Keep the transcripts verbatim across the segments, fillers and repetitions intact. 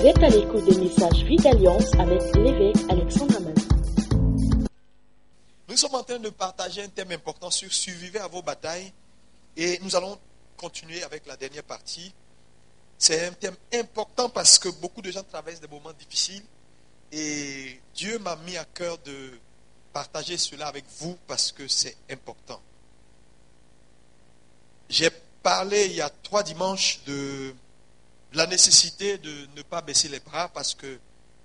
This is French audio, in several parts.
Vous êtes à l'écoute des messages Vie d'Alliance avec l'évêque Alexandre Aman. Nous sommes en train de partager un thème important sur survivez à vos batailles et nous allons continuer avec la dernière partie. C'est un thème important parce que beaucoup de gens traversent des moments difficiles et Dieu m'a mis à cœur de partager cela avec vous parce que c'est important. J'ai parlé il y a trois dimanches de la nécessité de ne pas baisser les bras parce que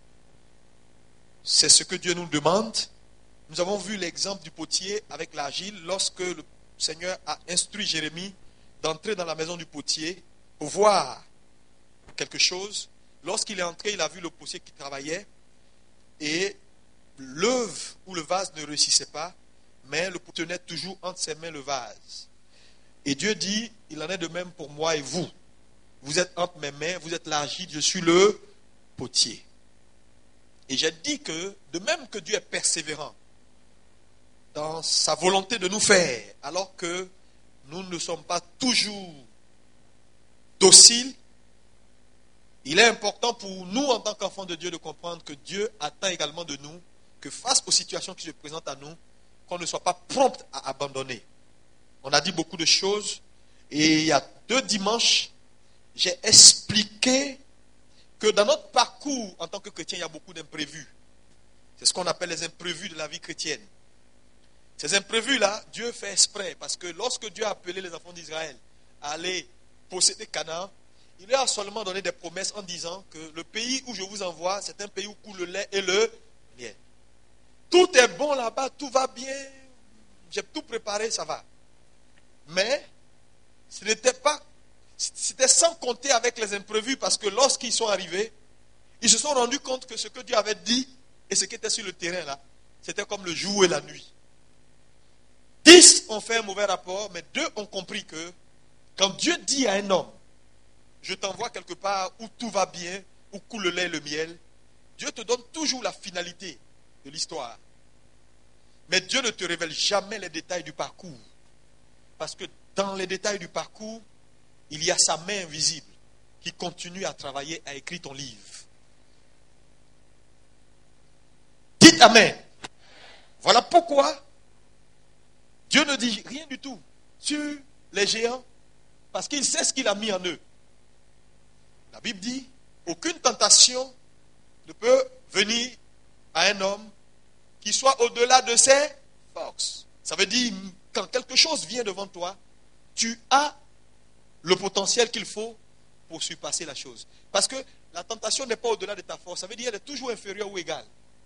c'est ce que Dieu nous demande. Nous avons vu l'exemple du potier avec l'argile lorsque le Seigneur a instruit Jérémie d'entrer dans la maison du potier pour voir quelque chose. Lorsqu'il est entré, il a vu le potier qui travaillait et l'œuvre ou le vase ne réussissait pas, mais le potier tenait toujours entre ses mains le vase. Et Dieu dit, il en est de même pour moi et vous. Vous êtes entre mes mains, vous êtes l'argile, je suis le potier. Et j'ai dit que, de même que Dieu est persévérant dans sa volonté de nous faire, alors que nous ne sommes pas toujours dociles, il est important pour nous, en tant qu'enfants de Dieu, de comprendre que Dieu attend également de nous, que face aux situations qui se présentent à nous, qu'on ne soit pas prompt à abandonner. On a dit beaucoup de choses, et il y a deux dimanches, j'ai expliqué que dans notre parcours en tant que chrétien, il y a beaucoup d'imprévus. C'est ce qu'on appelle les imprévus de la vie chrétienne. Ces imprévus-là, Dieu fait exprès, parce que lorsque Dieu a appelé les enfants d'Israël à aller posséder Canaan, il leur a seulement donné des promesses en disant que le pays où je vous envoie, c'est un pays où coule le lait et le miel. Tout est bon là-bas, tout va bien, j'ai tout préparé, ça va. Mais ce n'était pas, c'était sans compter avec les imprévus, parce que lorsqu'ils sont arrivés, ils se sont rendus compte que ce que Dieu avait dit et ce qui était sur le terrain là, c'était comme le jour et la nuit. Dix ont fait un mauvais rapport, mais deux ont compris que quand Dieu dit à un homme, je t'envoie quelque part où tout va bien, où coule le lait et le miel, Dieu te donne toujours la finalité de l'histoire. Mais Dieu ne te révèle jamais les détails du parcours. Parce que dans les détails du parcours, il y a sa main invisible qui continue à travailler, à écrire ton livre. Dites Amen. Voilà pourquoi Dieu ne dit rien du tout sur les géants, parce qu'il sait ce qu'il a mis en eux. La Bible dit, aucune tentation ne peut venir à un homme qui soit au-delà de ses forces. Ça veut dire, quand quelque chose vient devant toi, tu as le potentiel qu'il faut pour surpasser la chose. Parce que la tentation n'est pas au-delà de ta force. Ça veut dire qu'elle est toujours inférieure ou égale.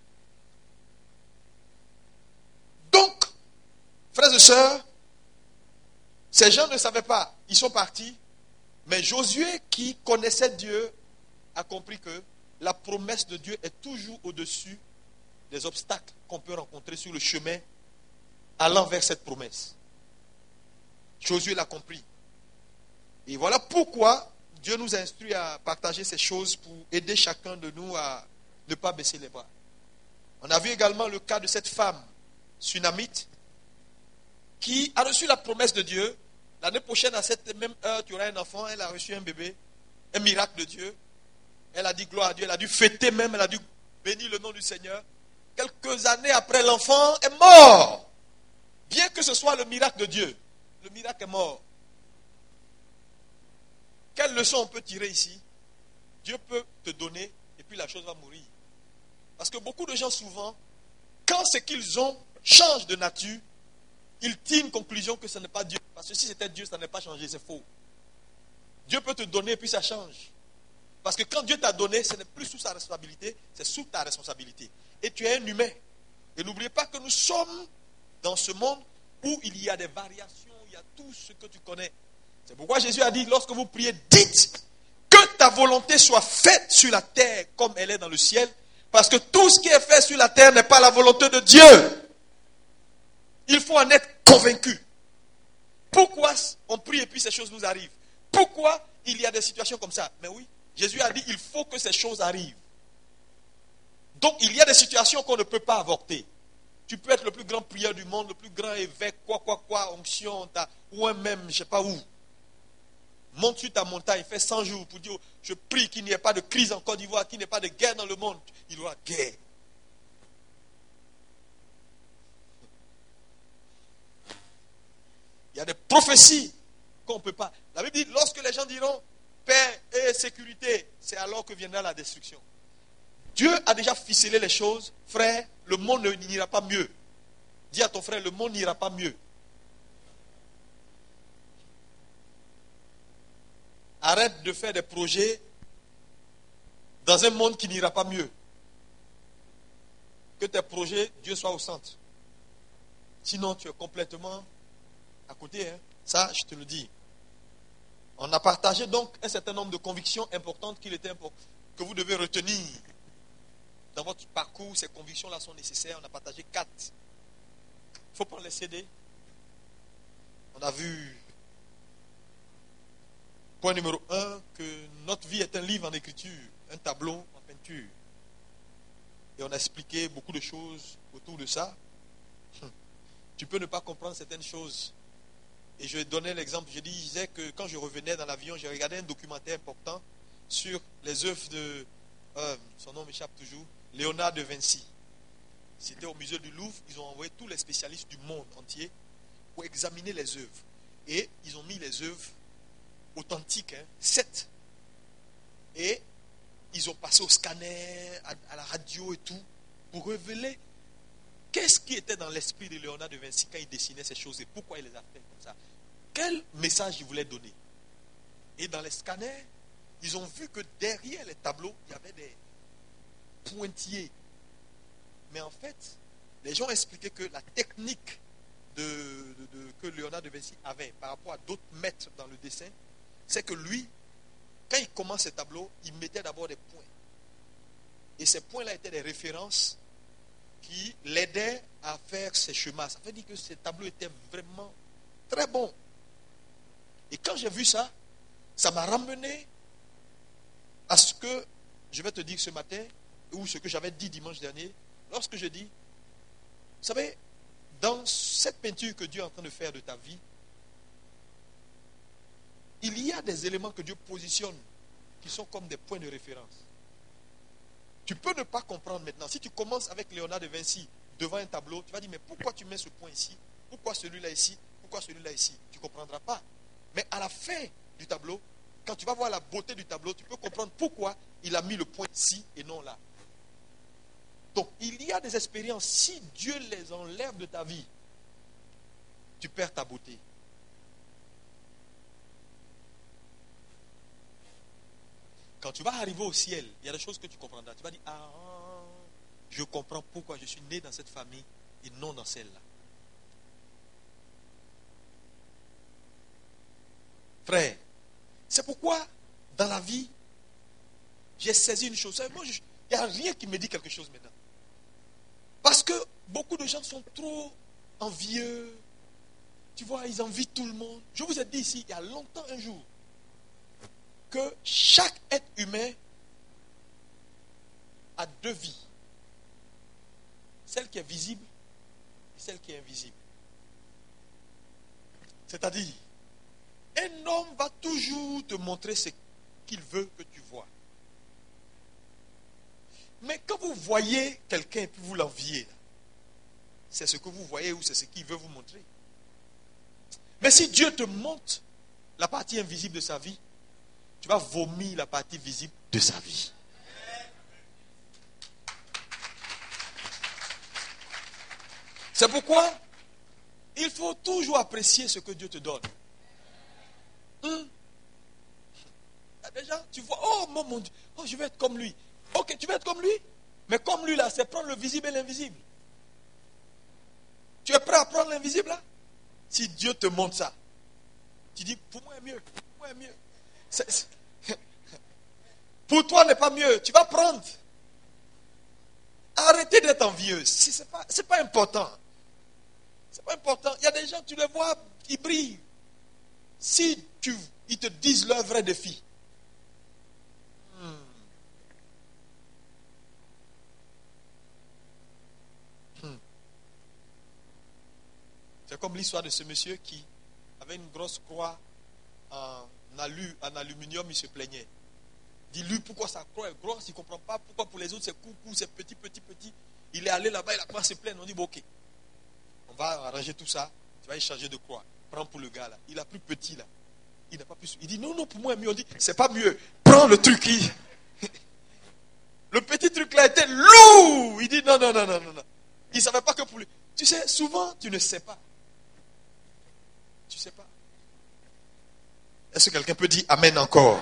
Donc, frères et sœurs, ces gens ne savaient pas. Ils sont partis. Mais Josué, qui connaissait Dieu, a compris que la promesse de Dieu est toujours au-dessus des obstacles qu'on peut rencontrer sur le chemin allant vers cette promesse. Josué l'a compris. Et voilà pourquoi Dieu nous a instruit à partager ces choses pour aider chacun de nous à ne pas baisser les bras. On a vu également le cas de cette femme sunamite qui a reçu la promesse de Dieu. L'année prochaine, à cette même heure, tu auras un enfant. Elle a reçu un bébé, un miracle de Dieu. Elle a dit gloire à Dieu. Elle a dû fêter même, elle a dû bénir le nom du Seigneur. Quelques années après, l'enfant est mort. Bien que ce soit le miracle de Dieu, le miracle est mort. Quelle leçon on peut tirer ici? Dieu peut te donner et puis la chose va mourir. Parce que beaucoup de gens souvent, quand ce qu'ils ont change de nature, ils tirent une conclusion que ce n'est pas Dieu. Parce que si c'était Dieu, ça n'est pas changé, c'est faux. Dieu peut te donner et puis ça change. Parce que quand Dieu t'a donné, ce n'est plus sous sa responsabilité, c'est sous ta responsabilité. Et tu es un humain. Et n'oubliez pas que nous sommes dans ce monde où il y a des variations, il y a tout ce que tu connais. C'est pourquoi Jésus a dit, lorsque vous priez, dites que ta volonté soit faite sur la terre comme elle est dans le ciel. Parce que tout ce qui est fait sur la terre n'est pas la volonté de Dieu. Il faut en être convaincu. Pourquoi on prie et puis ces choses nous arrivent? Pourquoi il y a des situations comme ça? Mais oui, Jésus a dit il faut que ces choses arrivent. Donc il y a des situations qu'on ne peut pas avorter. Tu peux être le plus grand prieur du monde, le plus grand évêque, quoi, quoi, quoi, onction, ou un même, je ne sais pas où. Monte sur ta montagne, fais cent jours pour dire, je prie qu'il n'y ait pas de crise en Côte d'Ivoire, qu'il n'y ait pas de guerre dans le monde. Il y aura guerre. Il y a des prophéties qu'on ne peut pas. La Bible dit, lorsque les gens diront paix et sécurité, c'est alors que viendra la destruction. Dieu a déjà ficelé les choses. Frère, le monde n'ira pas mieux. Dis à ton frère, le monde n'ira pas mieux. Arrête de faire des projets dans un monde qui n'ira pas mieux. Que tes projets, Dieu soit au centre. Sinon, tu es complètement à côté. Hein. Ça, je te le dis. On a partagé donc un certain nombre de convictions importantes qu'il était important, que vous devez retenir. Dans votre parcours, ces convictions-là sont nécessaires. On a partagé quatre. Il faut prendre les C D. On a vu, point numéro un, que notre vie est un livre en écriture, un tableau en peinture. Et on a expliqué beaucoup de choses autour de ça. Tu peux ne pas comprendre certaines choses. Et je donnais l'exemple, je disais que quand je revenais dans l'avion, j'ai regardé un documentaire important sur les œuvres de, euh, son nom m'échappe toujours, Léonard de Vinci. C'était au musée du Louvre, ils ont envoyé tous les spécialistes du monde entier pour examiner les œuvres. Et ils ont mis les œuvres authentiques, hein, sept. Et ils ont passé au scanner, à, à la radio et tout, pour révéler qu'est-ce qui était dans l'esprit de Léonard de Vinci quand il dessinait ces choses et pourquoi il les a fait comme ça. Quel message il voulait donner. Et dans les scanners, ils ont vu que derrière les tableaux, il y avait des pointillés. Mais en fait, les gens expliquaient que la technique de, de, de, que Léonard de Vinci avait par rapport à d'autres maîtres dans le dessin, c'est que lui, quand il commence ses tableaux, il mettait d'abord des points. Et ces points-là étaient des références qui l'aidaient à faire ses chemins. Ça veut dire que ces tableaux étaient vraiment très bons. Et quand j'ai vu ça, ça m'a ramené à ce que je vais te dire ce matin, ou ce que j'avais dit dimanche dernier, lorsque je dis, vous savez, dans cette peinture que Dieu est en train de faire de ta vie, il y a des éléments que Dieu positionne qui sont comme des points de référence. Tu peux ne pas comprendre maintenant. Si tu commences avec Léonard de Vinci devant un tableau, tu vas dire, mais pourquoi tu mets ce point ici? Pourquoi celui-là ici? Pourquoi celui-là ici? Tu ne comprendras pas. Mais à la fin du tableau, quand tu vas voir la beauté du tableau, tu peux comprendre pourquoi il a mis le point ici et non là. Donc, il y a des expériences. Si Dieu les enlève de ta vie, tu perds ta beauté. Quand tu vas arriver au ciel, il y a des choses que tu comprendras. Tu vas dire, ah, je comprends pourquoi je suis né dans cette famille et non dans celle-là. Frère, c'est pourquoi dans la vie, j'ai saisi une chose. Moi, il n'y a rien qui me dit quelque chose maintenant. Parce que beaucoup de gens sont trop envieux. Tu vois, ils envient tout le monde. Je vous ai dit ici, il y a longtemps un jour, que chaque être humain a deux vies. Celle qui est visible et celle qui est invisible. C'est-à-dire, un homme va toujours te montrer ce qu'il veut que tu vois. Mais quand vous voyez quelqu'un et puis vous l'enviez, c'est ce que vous voyez ou c'est ce qu'il veut vous montrer. Mais si Dieu te montre la partie invisible de sa vie, tu vas vomir la partie visible de sa vie. C'est pourquoi il faut toujours apprécier ce que Dieu te donne. Hum. Déjà, tu vois, oh mon, mon Dieu, oh, je vais être comme lui. Ok, tu veux être comme lui, mais comme lui là, c'est prendre le visible et l'invisible. Tu es prêt à prendre l'invisible là? Si Dieu te montre ça, tu dis, pour moi est mieux, pour moi est mieux. C'est, c'est... Pour toi n'est pas mieux, tu vas prendre. Arrêtez d'être envieux, c'est pas, c'est pas important. C'est pas important. Il y a des gens, tu les vois, ils brillent. Si tu, ils te disent leur vrai défi. Hmm. Hmm. C'est comme l'histoire de ce monsieur qui avait une grosse croix en alu, en aluminium, il se plaignait. Il dit, lui, pourquoi sa croix est grosse, il ne comprend pas. Pourquoi pour les autres, c'est coucou, c'est petit, petit, petit. Il est allé là-bas, il a pas à se plaindre. On dit, bon, ok, on va arranger tout ça. Tu vas y changer de croix. Prends pour le gars là. Il a plus petit là. Il n'a pas plus. Il dit, non, non, pour moi, mieux. On dit, c'est pas mieux. Prends le truc. Il... le petit truc là était lourd. Il dit, non, non, non, non, non, non. Il ne savait pas que pour lui. Tu sais, souvent, tu ne sais pas. Tu ne sais pas. Est-ce que quelqu'un peut dire Amen encore?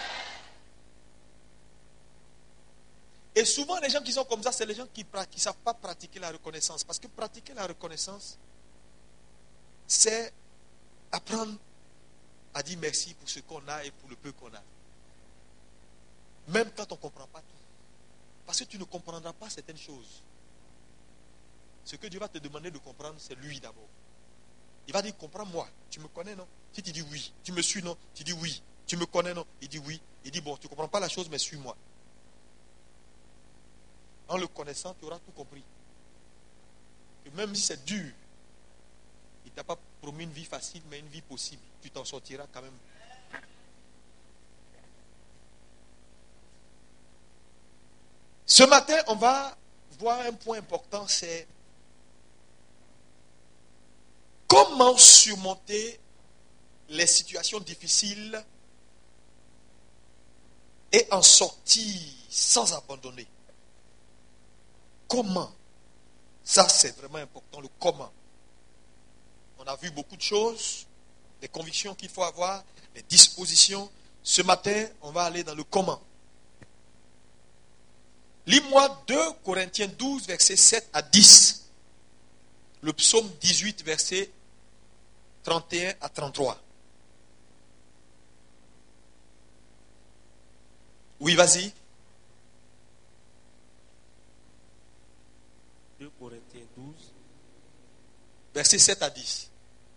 Et souvent, les gens qui sont comme ça, c'est les gens qui ne savent pas pratiquer la reconnaissance. Parce que pratiquer la reconnaissance, c'est apprendre à dire merci pour ce qu'on a et pour le peu qu'on a. Même quand on ne comprend pas tout. Parce que tu ne comprendras pas certaines choses. Ce que Dieu va te demander de comprendre, c'est lui d'abord. Il va dire, comprends-moi, tu me connais, non? Si tu dis oui, tu me suis, non? Tu dis oui, tu me connais, non? Il dit oui. Il dit, bon, tu ne comprends pas la chose, mais suis-moi. En le connaissant, tu auras tout compris. Et même si c'est dur, il ne t'a pas promis une vie facile, mais une vie possible. Tu t'en sortiras quand même. Ce matin, on va voir un point important, c'est comment surmonter les situations difficiles et en sortir sans abandonner. Comment? Ça, c'est vraiment important, le comment. On a vu beaucoup de choses, les convictions qu'il faut avoir, les dispositions. Ce matin, on va aller dans le comment. Lis-moi deux Corinthiens douze, versets sept à dix. Le psaume dix-huit, versets trente et un à trente-trois. Oui, vas-y. deux Corinthiens douze. Versets sept à dix.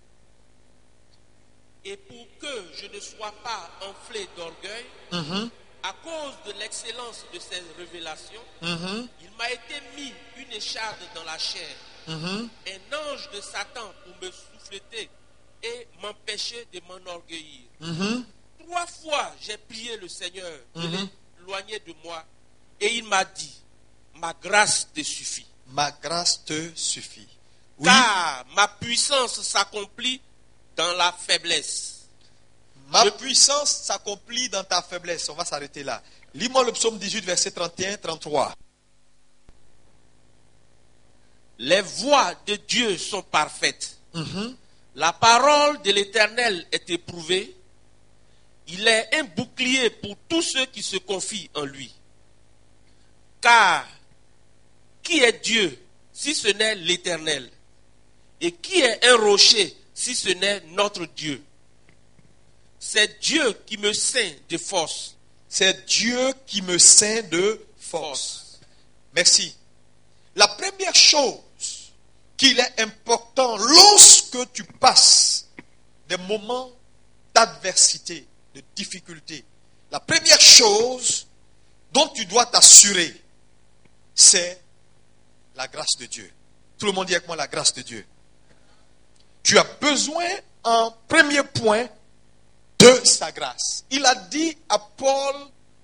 Et pour que je ne sois pas enflé d'orgueil, Mm-hmm. à cause de l'excellence de ces révélations, Mm-hmm. il m'a été mis une écharde dans la chair, Mm-hmm. un ange de Satan pour me souffleter et m'empêcher de m'enorgueillir. Mm-hmm. Trois fois, j'ai prié le Seigneur de Mhm. l'éloigner de moi, et il m'a dit, ma grâce te suffit. Ma grâce te suffit. Oui. Car ma puissance s'accomplit dans la faiblesse. Ma Je- puissance s'accomplit dans ta faiblesse. On va s'arrêter là. Lis-moi le psaume dix-huit, verset trente et un à trente-trois. Les voies de Dieu sont parfaites. Mm-hmm. La parole de l'Éternel est éprouvée. Il est un bouclier pour tous ceux qui se confient en lui. Car qui est Dieu si ce n'est l'Éternel? Et qui est un rocher si ce n'est notre Dieu? C'est Dieu qui me ceint de force. C'est Dieu qui me ceint de force. Merci. La première chose qu'il est important lorsque tu passes des moments d'adversité, de difficulté, la première chose dont tu dois t'assurer, c'est la grâce de Dieu. Tout le monde dit avec moi la grâce de Dieu. Tu as besoin, en premier point, de sa grâce. Il a dit à Paul,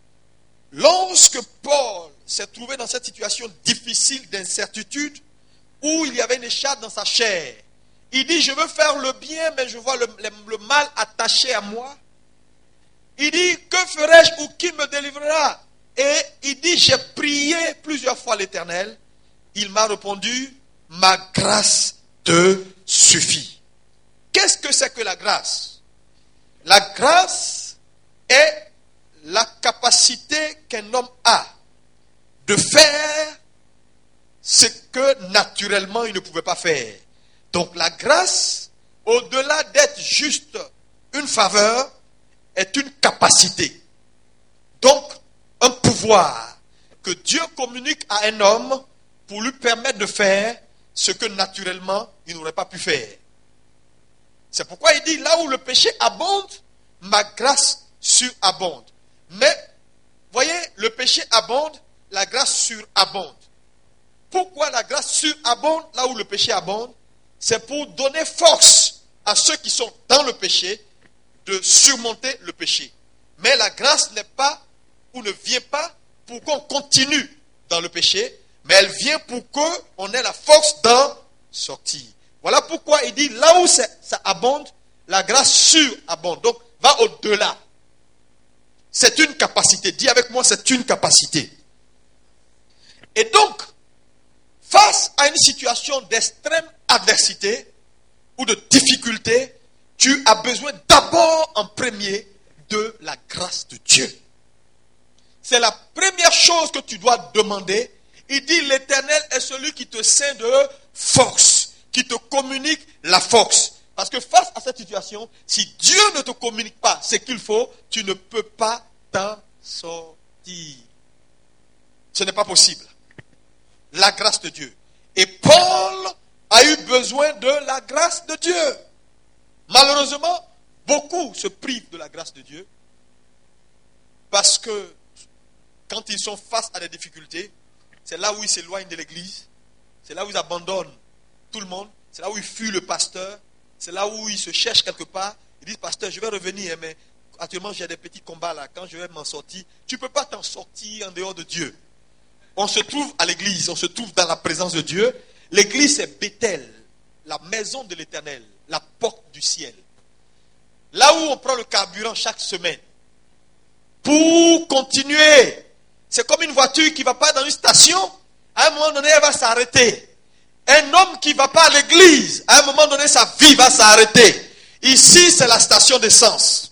lorsque Paul s'est trouvé dans cette situation difficile d'incertitude, où il y avait une écharpe dans sa chair, il dit, je veux faire le bien, mais je vois le, le, le mal attaché à moi. Il dit, que ferai-je ou qui me délivrera? Et il dit, j'ai prié plusieurs fois l'Éternel. Il m'a répondu, ma grâce te suffit. Qu'est-ce que c'est que la grâce? La grâce est la capacité qu'un homme a de faire ce que naturellement il ne pouvait pas faire. Donc la grâce, au-delà d'être juste une faveur, est une capacité. Donc un pouvoir que Dieu communique à un homme pour lui permettre de faire ce que naturellement il n'aurait pas pu faire. C'est pourquoi il dit, là où le péché abonde, ma grâce surabonde. Mais, voyez, le péché abonde, la grâce surabonde. Pourquoi la grâce surabonde là où le péché abonde? C'est pour donner force à ceux qui sont dans le péché de surmonter le péché. Mais la grâce n'est pas ou ne vient pas pour qu'on continue dans le péché, mais elle vient pour qu'on ait la force d'en sortir. Voilà pourquoi il dit, là où ça, ça abonde, la grâce surabonde. Donc, va au-delà. C'est une capacité. Dis avec moi, c'est une capacité. Et donc, face à une situation d'extrême adversité ou de difficulté, tu as besoin d'abord en premier de la grâce de Dieu. C'est la première chose que tu dois demander. Il dit, l'Éternel est celui qui te ceint de force, qui te communique la force. Parce que face à cette situation, si Dieu ne te communique pas ce qu'il faut, tu ne peux pas t'en sortir. Ce n'est pas possible. La grâce de Dieu. Et Paul a eu besoin de la grâce de Dieu. Malheureusement, beaucoup se privent de la grâce de Dieu parce que quand ils sont face à des difficultés, c'est là où ils s'éloignent de l'église, c'est là où ils abandonnent tout le monde, c'est là où ils fuient le pasteur, c'est là où ils se cherchent quelque part. Ils disent, pasteur, je vais revenir, mais actuellement j'ai des petits combats là, quand je vais m'en sortir, tu ne peux pas t'en sortir en dehors de Dieu. On se trouve à l'église, on se trouve dans la présence de Dieu. L'église c'est Bethel, la maison de l'Éternel, la porte du ciel. Là où on prend le carburant chaque semaine pour continuer. C'est comme une voiture qui ne va pas dans une station, à un moment donné elle va s'arrêter. Un homme qui ne va pas à l'église, à un moment donné sa vie va s'arrêter. Ici c'est la station d'essence.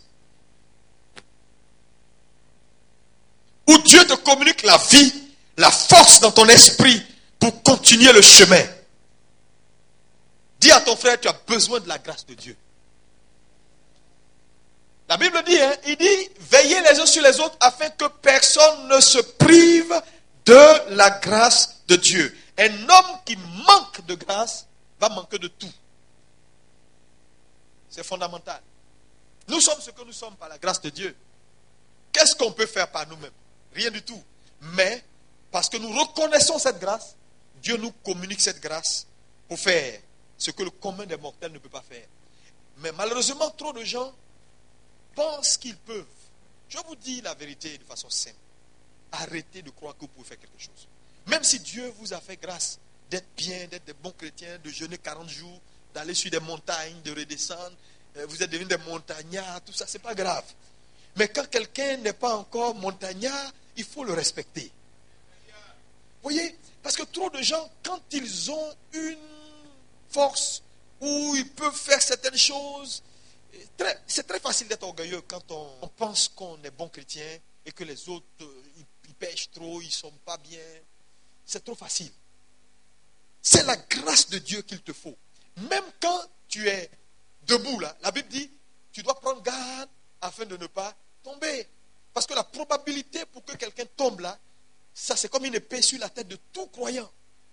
Où Dieu te communique la vie, la force dans ton esprit pour continuer le chemin. Dis à ton frère, tu as besoin de la grâce de Dieu. La Bible dit, hein, il dit, veillez les uns sur les autres afin que personne ne se prive de la grâce de Dieu. Un homme qui manque de grâce va manquer de tout. C'est fondamental. Nous sommes ce que nous sommes par la grâce de Dieu. Qu'est-ce qu'on peut faire par nous-mêmes? Rien du tout. Mais, parce que nous reconnaissons cette grâce, Dieu nous communique cette grâce pour faire ce que le commun des mortels ne peut pas faire. Mais malheureusement, trop de gens pensent qu'ils peuvent. Je vous dis la vérité de façon simple. Arrêtez de croire que vous pouvez faire quelque chose. Même si Dieu vous a fait grâce d'être bien, d'être des bons chrétiens, de jeûner quarante jours, d'aller sur des montagnes, de redescendre, vous êtes devenus des montagnards, tout ça, c'est pas grave. Mais quand quelqu'un n'est pas encore montagnard, il faut le respecter. Vous voyez? Parce que trop de gens, quand ils ont une force où ils peuvent faire certaines choses, très, c'est très facile d'être orgueilleux quand on, on pense qu'on est bon chrétien et que les autres, ils, ils pêchent trop, ils ne sont pas bien. C'est trop facile. C'est la grâce de Dieu qu'il te faut. Même quand tu es debout là, la Bible dit, tu dois prendre garde afin de ne pas tomber. Parce que la probabilité pour que quelqu'un tombe là, ça c'est comme une épée sur la tête de tout croyant.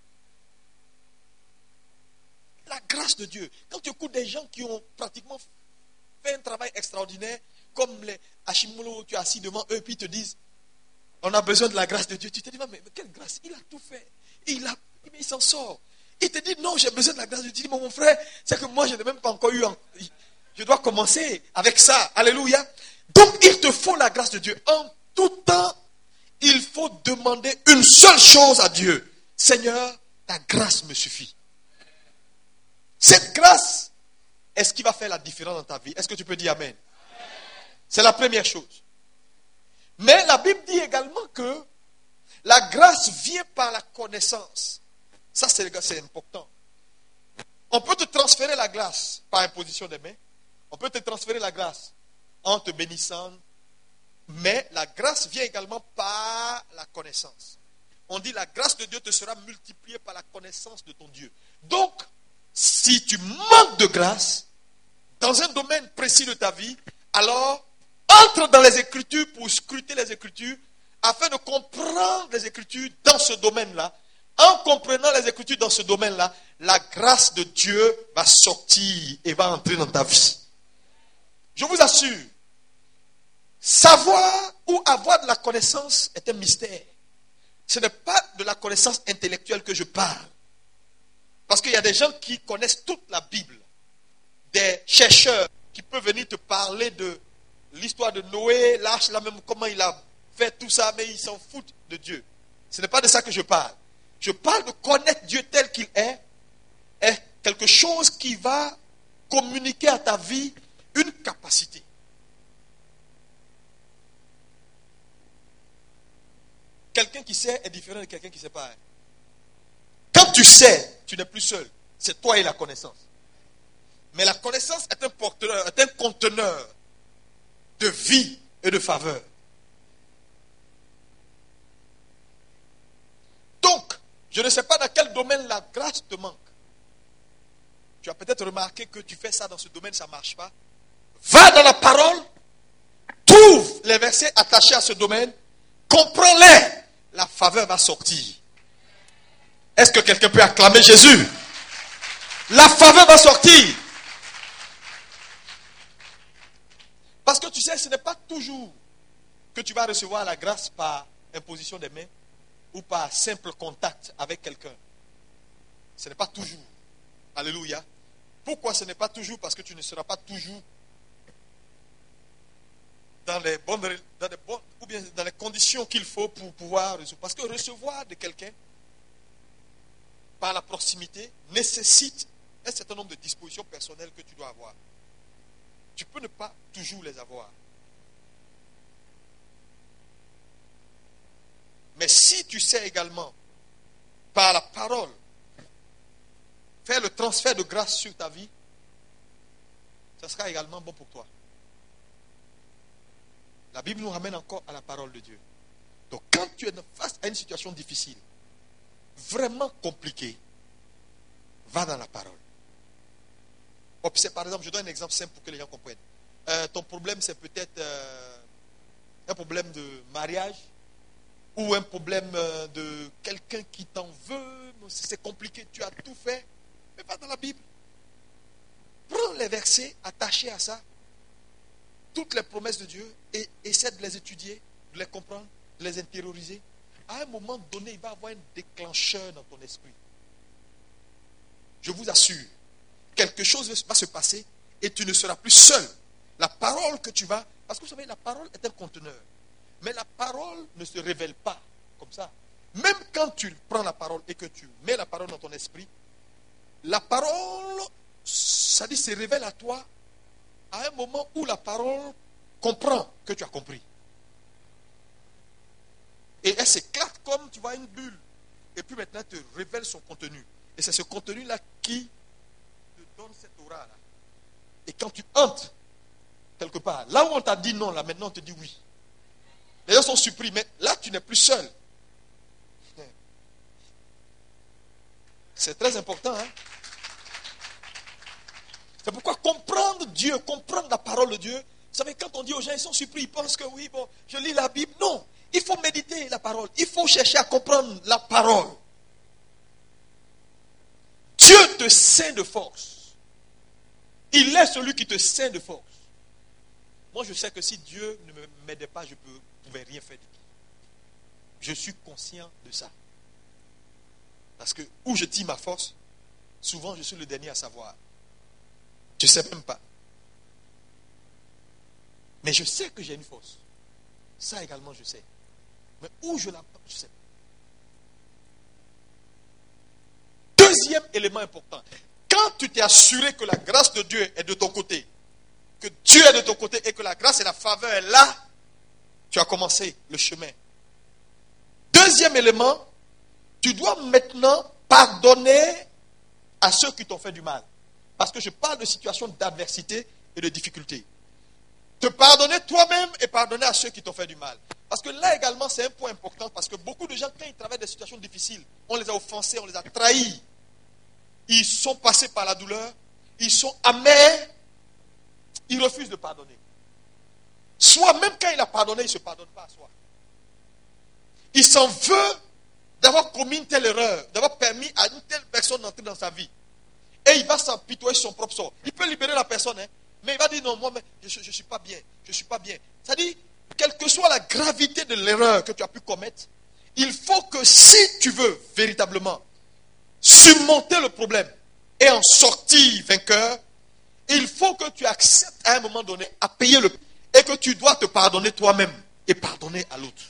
La grâce de Dieu. Quand tu écoutes des gens qui ont pratiquement fait un travail extraordinaire, comme les Hashimolo, tu es assis devant eux, puis ils te disent, on a besoin de la grâce de Dieu. Tu te dis, mais, mais quelle grâce? Il a tout fait. Il, a, mais il s'en sort. Il te dit, non, j'ai besoin de la grâce de Dieu. Tu dis, mon frère, c'est que moi, je n'ai même pas encore eu... En... Je dois commencer avec ça. Alléluia. Donc, il te faut la grâce de Dieu. En tout temps, il faut demander une seule chose à Dieu. Seigneur, ta grâce me suffit. Cette grâce, est-ce qui va faire la différence dans ta vie? Est-ce que tu peux dire Amen? Amen. C'est la première chose. Mais la Bible dit également que la grâce vient par la connaissance. Ça, c'est, c'est important. On peut te transférer la grâce par imposition des mains. On peut te transférer la grâce en te bénissant. Mais la grâce vient également par la connaissance. On dit la grâce de Dieu te sera multipliée par la connaissance de ton Dieu. Donc, si tu manques de grâce dans un domaine précis de ta vie, alors entre dans les Écritures pour scruter les Écritures afin de comprendre les Écritures dans ce domaine-là. En comprenant les Écritures dans ce domaine-là, la grâce de Dieu va sortir et va entrer dans ta vie. Je vous assure, savoir ou avoir de la connaissance est un mystère. Ce n'est pas de la connaissance intellectuelle que je parle. Parce qu'il y a des gens qui connaissent toute la Bible. Des chercheurs qui peut venir te parler de l'histoire de Noé, l'arche, là même, comment il a fait tout ça, mais ils s'en foutent de Dieu. Ce n'est pas de ça que je parle. Je parle de connaître Dieu tel qu'il est, est quelque chose qui va communiquer à ta vie une capacité. Quelqu'un qui sait est différent de quelqu'un qui ne sait pas. Quand tu sais, tu n'es plus seul. C'est toi et la connaissance. Mais la connaissance est un porteur, est un conteneur de vie et de faveur. Donc, je ne sais pas dans quel domaine la grâce te manque. Tu as peut-être remarqué que tu fais ça dans ce domaine, ça ne marche pas. Va dans la parole, trouve les versets attachés à ce domaine, comprends-les. La faveur va sortir. Est-ce que quelqu'un peut acclamer Jésus? La faveur va sortir. Parce que tu sais, ce n'est pas toujours que tu vas recevoir la grâce par imposition des mains ou par simple contact avec quelqu'un. Ce n'est pas toujours. Alléluia. Pourquoi ce n'est pas toujours? Parce que tu ne seras pas toujours dans les bonnes, dans les bonnes, ou bien dans les conditions qu'il faut pour pouvoir recevoir. Parce que recevoir de quelqu'un par la proximité nécessite un certain nombre de dispositions personnelles que tu dois avoir. Tu peux ne pas toujours les avoir. Mais si tu sais également, par la parole, faire le transfert de grâce sur ta vie, ça sera également bon pour toi. La Bible nous ramène encore à la parole de Dieu. Donc quand tu es face à une situation difficile, vraiment compliquée, va dans la parole. Observe, par exemple, je donne un exemple simple pour que les gens comprennent. Euh, ton problème, c'est peut-être euh, un problème de mariage ou un problème euh, de quelqu'un qui t'en veut. C'est compliqué, tu as tout fait. Mais va dans la Bible. Prends les versets attachés à ça, toutes les promesses de Dieu, et essaie de les étudier, de les comprendre, de les intérioriser. À un moment donné, il va y avoir un déclencheur dans ton esprit. Je vous assure, quelque chose va se passer et tu ne seras plus seul. La parole que tu vas... Parce que vous savez, la parole est un conteneur. Mais la parole ne se révèle pas comme ça. Même quand tu prends la parole et que tu mets la parole dans ton esprit, la parole, ça dit, se révèle à toi à un moment où la parole comprend que tu as compris. Et elle s'éclate comme, tu vois, une bulle. Et puis maintenant, elle te révèle son contenu. Et c'est ce contenu-là qui te donne cette aura-là. Et quand tu entres quelque part, là où on t'a dit non, là maintenant on te dit oui. Les gens sont surpris, mais là tu n'es plus seul. C'est très important. Hein? C'est pourquoi comprendre Dieu, comprendre la parole de Dieu. Vous savez, quand on dit aux gens, ils sont surpris, ils pensent que oui, bon, je lis la Bible. Non, il faut méditer la parole. Il faut chercher à comprendre la parole. Dieu te ceint de force. Il est celui qui te ceint de force. Moi, je sais que si Dieu ne m'aidait pas, je ne pouvais rien faire du tout. Je suis conscient de ça. Parce que où je tire ma force, souvent je suis le dernier à savoir. Je ne sais même pas. Mais je sais que j'ai une force. Ça également, je sais. Mais où je la prends, je ne sais pas. Deuxième élément important. Quand tu t'es assuré que la grâce de Dieu est de ton côté, que Dieu est de ton côté et que la grâce et la faveur est là, tu as commencé le chemin. Deuxième élément, tu dois maintenant pardonner à ceux qui t'ont fait du mal. Parce que je parle de situations d'adversité et de difficulté. Te pardonner toi-même et pardonner à ceux qui t'ont fait du mal. Parce que là également, c'est un point important. Parce que beaucoup de gens, quand ils traversent des situations difficiles, on les a offensés, on les a trahis. Ils sont passés par la douleur. Ils sont amers. Ils refusent de pardonner. Soit même quand il a pardonné, il ne se pardonne pas à soi. Il s'en veut d'avoir commis une telle erreur, d'avoir permis à une telle personne d'entrer dans sa vie. Et il va s'apitoyer sur son propre sort. Il peut libérer la personne, hein, mais il va dire non, moi, je ne suis pas bien, je ne suis pas bien. C'est-à-dire, quelle que soit la gravité de l'erreur que tu as pu commettre, il faut que si tu veux véritablement surmonter le problème et en sortir vainqueur, il faut faut que tu acceptes à un moment donné à payer le prix et que tu dois te pardonner toi-même et pardonner à l'autre.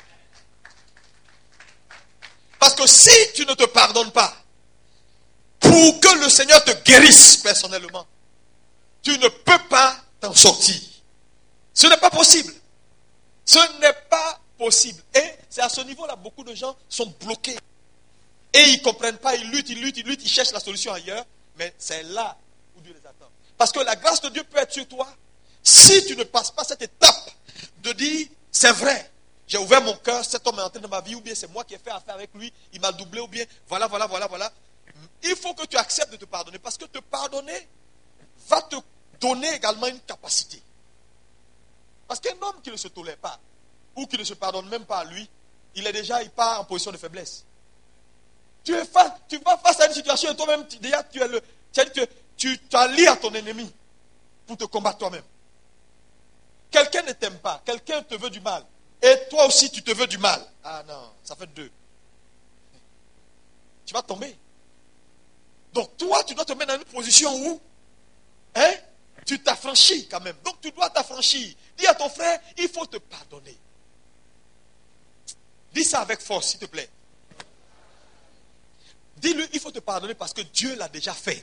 Parce que si tu ne te pardonnes pas, pour que le Seigneur te guérisse personnellement, tu ne peux pas t'en sortir. Ce n'est pas possible. Ce n'est pas possible. Et c'est à ce niveau-là, beaucoup de gens sont bloqués. Et ils ne comprennent pas, ils luttent, ils luttent, ils luttent, ils cherchent la solution ailleurs. Mais c'est là où Dieu les attend. Parce que la grâce de Dieu peut être sur toi. Si tu ne passes pas cette étape de dire, c'est vrai, j'ai ouvert mon cœur, cet homme est entré dans ma vie, ou bien c'est moi qui ai fait affaire avec lui, il m'a doublé, ou bien voilà, voilà, voilà, voilà. Il faut que tu acceptes de te pardonner. Parce que te pardonner va te donner également une capacité. Parce qu'un homme qui ne se tolère pas, ou qui ne se pardonne même pas à lui, il est déjà, il part en position de faiblesse. Tu, es face, tu vas face à une situation et toi-même, tu, déjà, tu es le, tu, tu, tu t'allies à ton ennemi pour te combattre toi-même. Quelqu'un ne t'aime pas, quelqu'un te veut du mal, et toi aussi tu te veux du mal. Ah non, ça fait deux. Tu vas tomber. Donc toi, tu dois te mettre dans une position où, hein, tu t'affranchis quand même. Donc tu dois t'affranchir. Dis à ton frère, il faut te pardonner. Dis ça avec force, s'il te plaît. Dis-lui, il faut te pardonner parce que Dieu l'a déjà fait.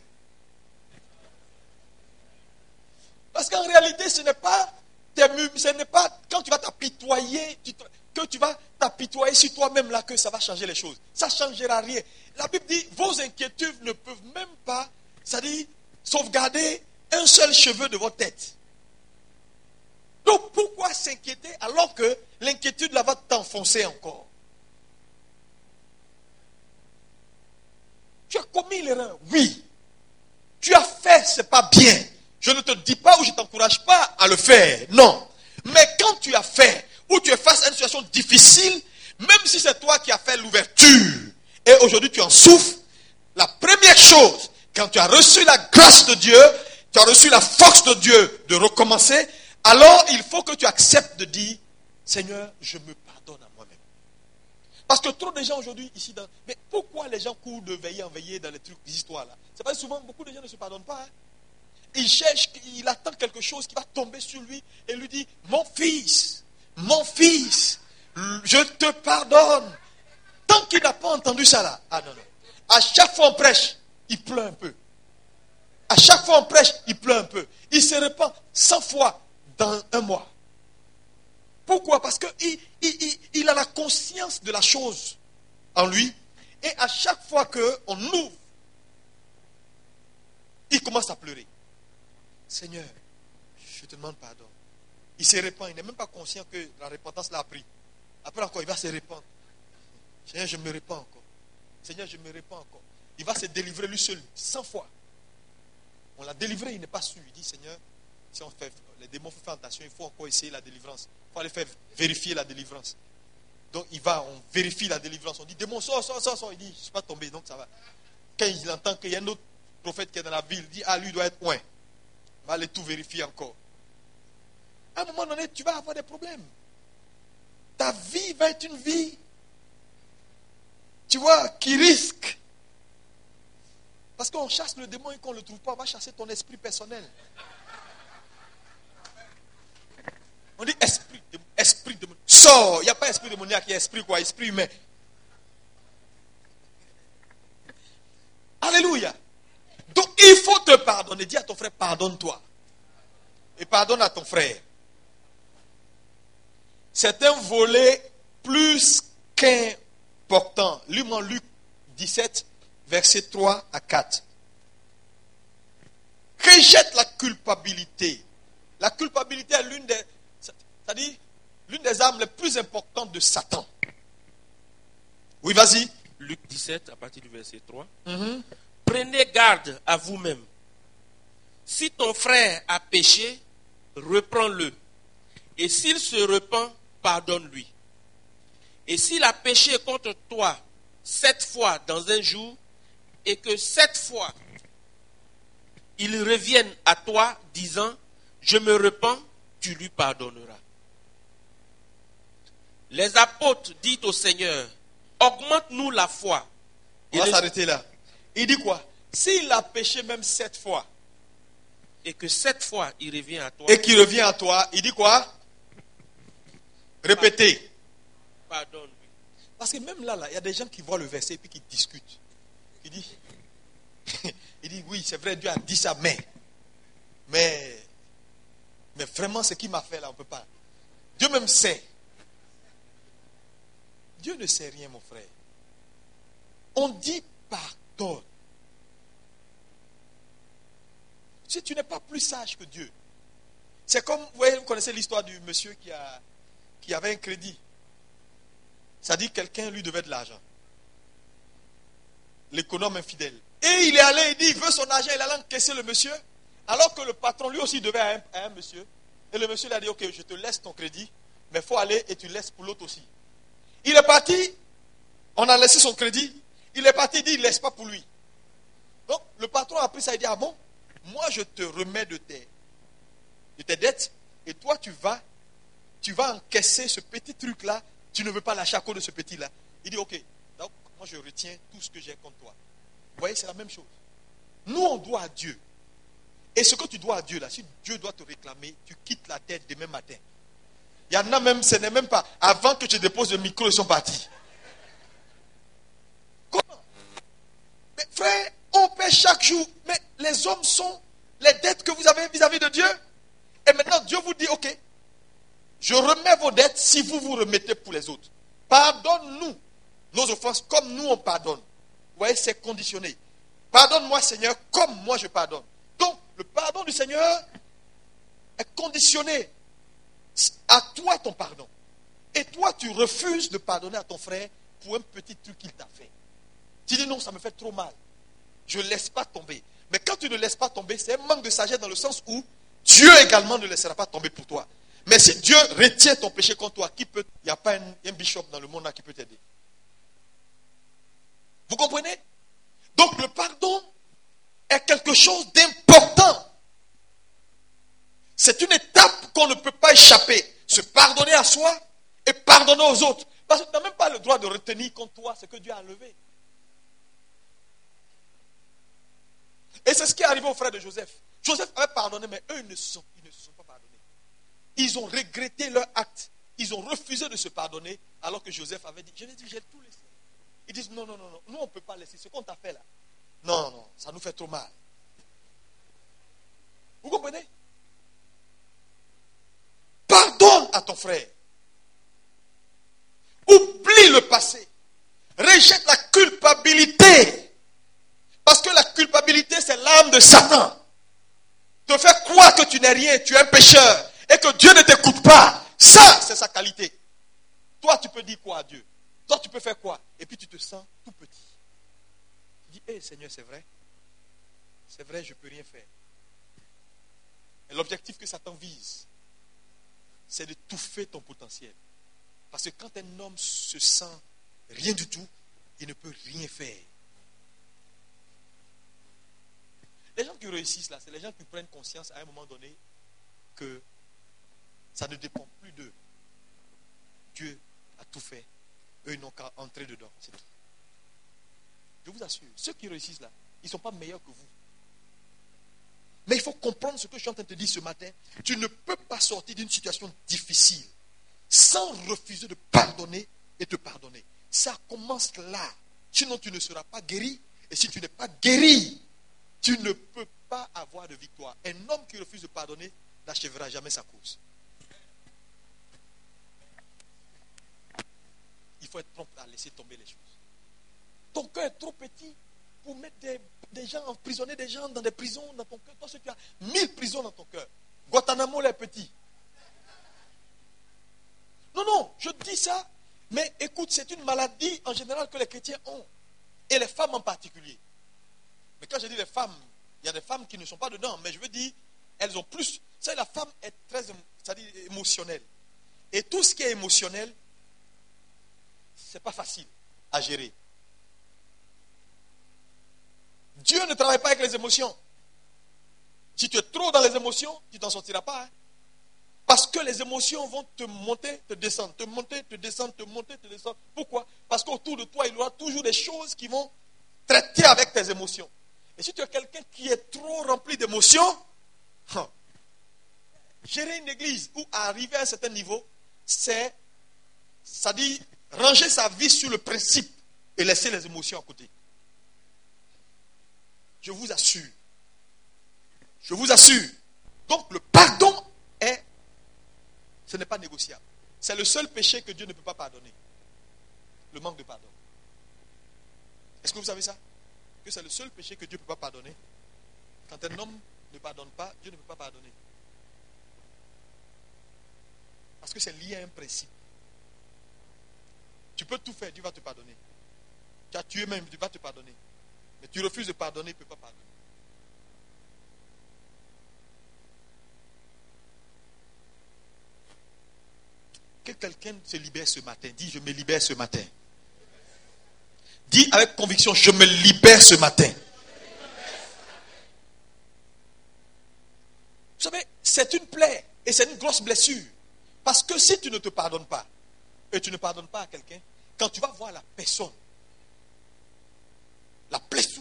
Parce qu'en réalité, ce n'est pas, ce n'est pas quand tu vas t'apitoyer, que tu vas t'apitoyer sur toi-même là que ça va changer les choses. Ça ne changera rien. La Bible dit, vos inquiétudes ne peuvent même pas, c'est-à-dire, sauvegarder un seul cheveu de votre tête. Donc pourquoi s'inquiéter alors que l'inquiétude là va t'enfoncer encore? Tu as commis l'erreur, oui. Tu as fait, c'est pas bien. Je ne te dis pas ou je ne t'encourage pas à le faire, non. Mais quand tu as fait, ou tu es face à une situation difficile, même si c'est toi qui as fait l'ouverture, et aujourd'hui tu en souffres, la première chose, quand tu as reçu la grâce de Dieu, tu as reçu la force de Dieu de recommencer, alors il faut que tu acceptes de dire, Seigneur, je me pardonne à moi-même. Parce que trop de gens aujourd'hui ici, dans... mais pourquoi les gens courent de veiller en veiller dans les trucs, les histoires là? C'est parce que souvent beaucoup de gens ne se pardonnent pas. Hein? Il cherche, il attend quelque chose qui va tomber sur lui et lui dit, mon fils, mon fils, je te pardonne. Tant qu'il n'a pas entendu ça là, ah non, non. À chaque fois on prêche, il pleure un peu. À chaque fois on prêche, il pleure un peu. Il se répand cent fois dans un mois. Pourquoi? Parce qu'il il, il, il a la conscience de la chose en lui. Et à chaque fois qu'on ouvre, il commence à pleurer. Seigneur, je te demande pardon. Il se répand, il n'est même pas conscient que la repentance l'a pris. Après encore, il va se répandre. Seigneur, je me répands encore. Seigneur, je me répands encore. Il va se délivrer lui seul, cent fois. On l'a délivré, il n'est pas sûr. Il dit, Seigneur, si on fait, les démons font tentation, il faut encore essayer la délivrance. Il faut aller faire vérifier la délivrance. Donc il va, on vérifie la délivrance. On dit, démon, sors, sors, sors, sors. Il dit, je ne suis pas tombé, donc ça va. Quand il entend qu'il y a un autre prophète qui est dans la ville, il dit, ah, lui doit être loin. On va aller tout vérifier encore. À un moment donné, tu vas avoir des problèmes. Ta vie va être une vie, tu vois, qui risque. Parce qu'on chasse le démon et qu'on ne le trouve pas, on va chasser ton esprit personnel. On dit esprit, esprit démoniaque. Sors, il n'y a pas esprit démoniaque, il y a esprit quoi, esprit humain. Alléluia. Donc il faut te pardonner. Dis à ton frère, pardonne-toi. Et pardonne à ton frère. C'est un volet plus qu'important. Lis-moi Luc dix-sept, versets trois à quatre. Rejette la culpabilité. La culpabilité est l'une des, c'est-à-dire, l'une des armes les plus importantes de Satan. Oui, vas-y. Luc dix-sept, à partir du verset trois. Mm-hmm. Prenez garde à vous-même. Si ton frère a péché, reprends-le. Et s'il se repent, pardonne-lui. Et s'il a péché contre toi sept fois dans un jour, et que sept fois il revienne à toi disant, je me repens, tu lui pardonneras. Les apôtres disent au Seigneur, augmente-nous la foi. On va s'arrêter là. Il dit quoi? S'il a péché même sept fois, et que cette fois, il revient à toi. et qu'il revient à toi, il dit quoi? Répétez. Pardonne-lui. Parce que même là, là, il y a des gens qui voient le verset et puis qui discutent. Il dit, il dit oui, c'est vrai, Dieu a dit ça, mais, mais, mais vraiment, ce qu'il m'a fait là, on ne peut pas. Dieu même sait. Dieu ne sait rien, mon frère. On dit pardonne. Si tu n'es pas plus sage que Dieu. C'est comme, vous voyez, vous connaissez l'histoire du monsieur qui, a, qui avait un crédit. Ça dit que quelqu'un lui devait de l'argent. L'économe infidèle. Et il est allé, il dit, il veut son argent, il allait encaisser le monsieur. Alors que le patron lui aussi devait à un, à un monsieur. Et le monsieur lui a dit, ok, je te laisse ton crédit, mais il faut aller et tu laisses pour l'autre aussi. Il est parti, on a laissé son crédit, il est parti, il dit, il ne laisse pas pour lui. Donc, le patron a pris ça, il dit, ah bon, moi je te remets de tes, de tes dettes, et toi tu vas, tu vas encaisser ce petit truc-là, tu ne veux pas lâcher à cause de ce petit-là. Il dit, ok, donc moi je retiens tout ce que j'ai contre toi. Vous voyez, c'est la même chose. Nous, on doit à Dieu. Et ce que tu dois à Dieu, là, si Dieu doit te réclamer, tu quittes la tête demain matin. Il y en a même, ce n'est même pas, avant que tu déposes le micro, ils sont partis. Comment? Mais frère, on paie chaque jour. Mais les hommes sont les dettes que vous avez vis-à-vis de Dieu. Et maintenant, Dieu vous dit, ok, je remets vos dettes si vous vous remettez pour les autres. Pardonne-nous nos offenses comme nous on pardonne. Vous voyez, c'est conditionné. Pardonne-moi, Seigneur, comme moi je pardonne. Donc, le pardon du Seigneur est conditionné à toi ton pardon. Et toi, tu refuses de pardonner à ton frère pour un petit truc qu'il t'a fait. Tu dis non, ça me fait trop mal. Je ne laisse pas tomber. Mais quand tu ne laisses pas tomber, c'est un manque de sagesse dans le sens où Dieu également ne laissera pas tomber pour toi. Mais si Dieu retient ton péché contre toi, qui peut, il n'y a pas un, un bishop dans le monde là qui peut t'aider. Vous comprenez? Donc le pardon est quelque chose d'important. C'est une étape qu'on ne peut pas échapper. Se pardonner à soi et pardonner aux autres. Parce que tu n'as même pas le droit de retenir contre toi ce que Dieu a enlevé. Et c'est ce qui est arrivé aux frères de Joseph. Joseph avait pardonné, mais eux ils ne, sont, ils ne se sont pas pardonnés. Ils ont regretté leur acte. Ils ont refusé de se pardonner, alors que Joseph avait dit, je vais dire, j'ai tout laissé. Ils disent, non, non, non, non, nous on ne peut pas laisser ce qu'on t'a fait là. Non, non, ça nous fait trop mal. Vous comprenez? Pardonne à ton frère. Oublie le passé. Rejette la culpabilité. Parce que la culpabilité, c'est l'âme de Satan. Te faire croire que tu n'es rien, tu es un pécheur, et que Dieu ne t'écoute pas. Ça, c'est sa qualité. Toi, tu peux dire quoi à Dieu? Toi, tu peux faire quoi? Et puis tu te sens tout petit. Tu dis, hé hey, Seigneur, c'est vrai. C'est vrai, je ne peux rien faire. Et l'objectif que Satan vise, c'est de touffer ton potentiel. Parce que quand un homme se sent rien du tout, il ne peut rien faire. Les gens qui réussissent là, c'est les gens qui prennent conscience à un moment donné que ça ne dépend plus d'eux. Dieu a tout fait. Eux, ils n'ont qu'à entrer dedans. C'est tout. Je vous assure, ceux qui réussissent là, ils ne sont pas meilleurs que vous. Mais il faut comprendre ce que je suis en train de te dire ce matin. Tu ne peux pas sortir d'une situation difficile sans refuser de pardonner et te pardonner. Ça commence là. Sinon, tu ne seras pas guéri. Et si tu n'es pas guéri, tu ne peux pas avoir de victoire. Un homme qui refuse de pardonner n'achèvera jamais sa course. Il faut être prompt à laisser tomber les choses. Ton cœur est trop petit pour mettre des, des gens, emprisonner des gens dans des prisons dans ton cœur. Toi, tu as mille prisons dans ton cœur. Guantanamo est petit. Non, non, je dis ça, mais écoute, c'est une maladie en général que les chrétiens ont. Et les femmes en particulier. Mais quand je dis les femmes, il y a des femmes qui ne sont pas dedans, mais je veux dire, elles ont plus. Ça, la femme est très, c'est-à-dire émotionnelle. Et tout ce qui est émotionnel, c'est pas facile à gérer. Dieu ne travaille pas avec les émotions. Si tu es trop dans les émotions, tu t'en sortiras pas. Hein? Parce que les émotions vont te monter, te descendre, te monter, te descendre, te monter, te descendre. Pourquoi? Parce qu'autour de toi, il y aura toujours des choses qui vont traiter avec tes émotions. Et si tu es quelqu'un qui est trop rempli d'émotions, Oh. Gérer une église ou arriver à un certain niveau, c'est, ça dit, ranger sa vie sur le principe et laisser les émotions à côté. Je vous assure. Je vous assure. Donc le pardon est, ce n'est pas négociable. C'est le seul péché que Dieu ne peut pas pardonner. Le manque de pardon. Est-ce que vous savez ça? Que c'est le seul péché que Dieu ne peut pas pardonner. Quand un homme ne pardonne pas, Dieu ne peut pas pardonner. Parce que c'est lié à un principe. Tu peux tout faire, Dieu va te pardonner. Tu as tué même, Dieu va te pardonner. Mais tu refuses de pardonner, il ne peut pas pardonner. Que quelqu'un se libère ce matin. Dis, je me libère ce matin. Dis avec conviction, je me libère ce matin. Vous savez, c'est une plaie et c'est une grosse blessure. Parce que si tu ne te pardonnes pas, et tu ne pardonnes pas à quelqu'un, quand tu vas voir la personne, la plaie s'ouvre.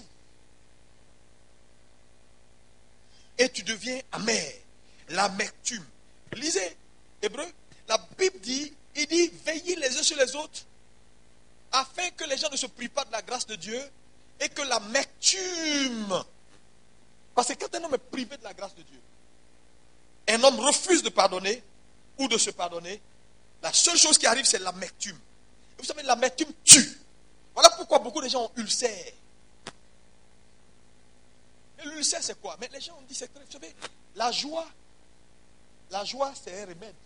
Et tu deviens amer, l'amertume. Lisez, Hébreu, la Bible dit, il dit, veillez les uns sur les autres, afin que les gens ne se privent pas de la grâce de Dieu, et que l'amertume, parce que quand un homme est privé de la grâce de Dieu, un homme refuse de pardonner, ou de se pardonner, la seule chose qui arrive, c'est l'amertume. Vous savez, l'amertume tue. Voilà pourquoi beaucoup de gens ont ulcère. Et l'ulcère, c'est quoi? Mais les gens ont dit, c'est très, vous savez, la joie, la joie, c'est un remède.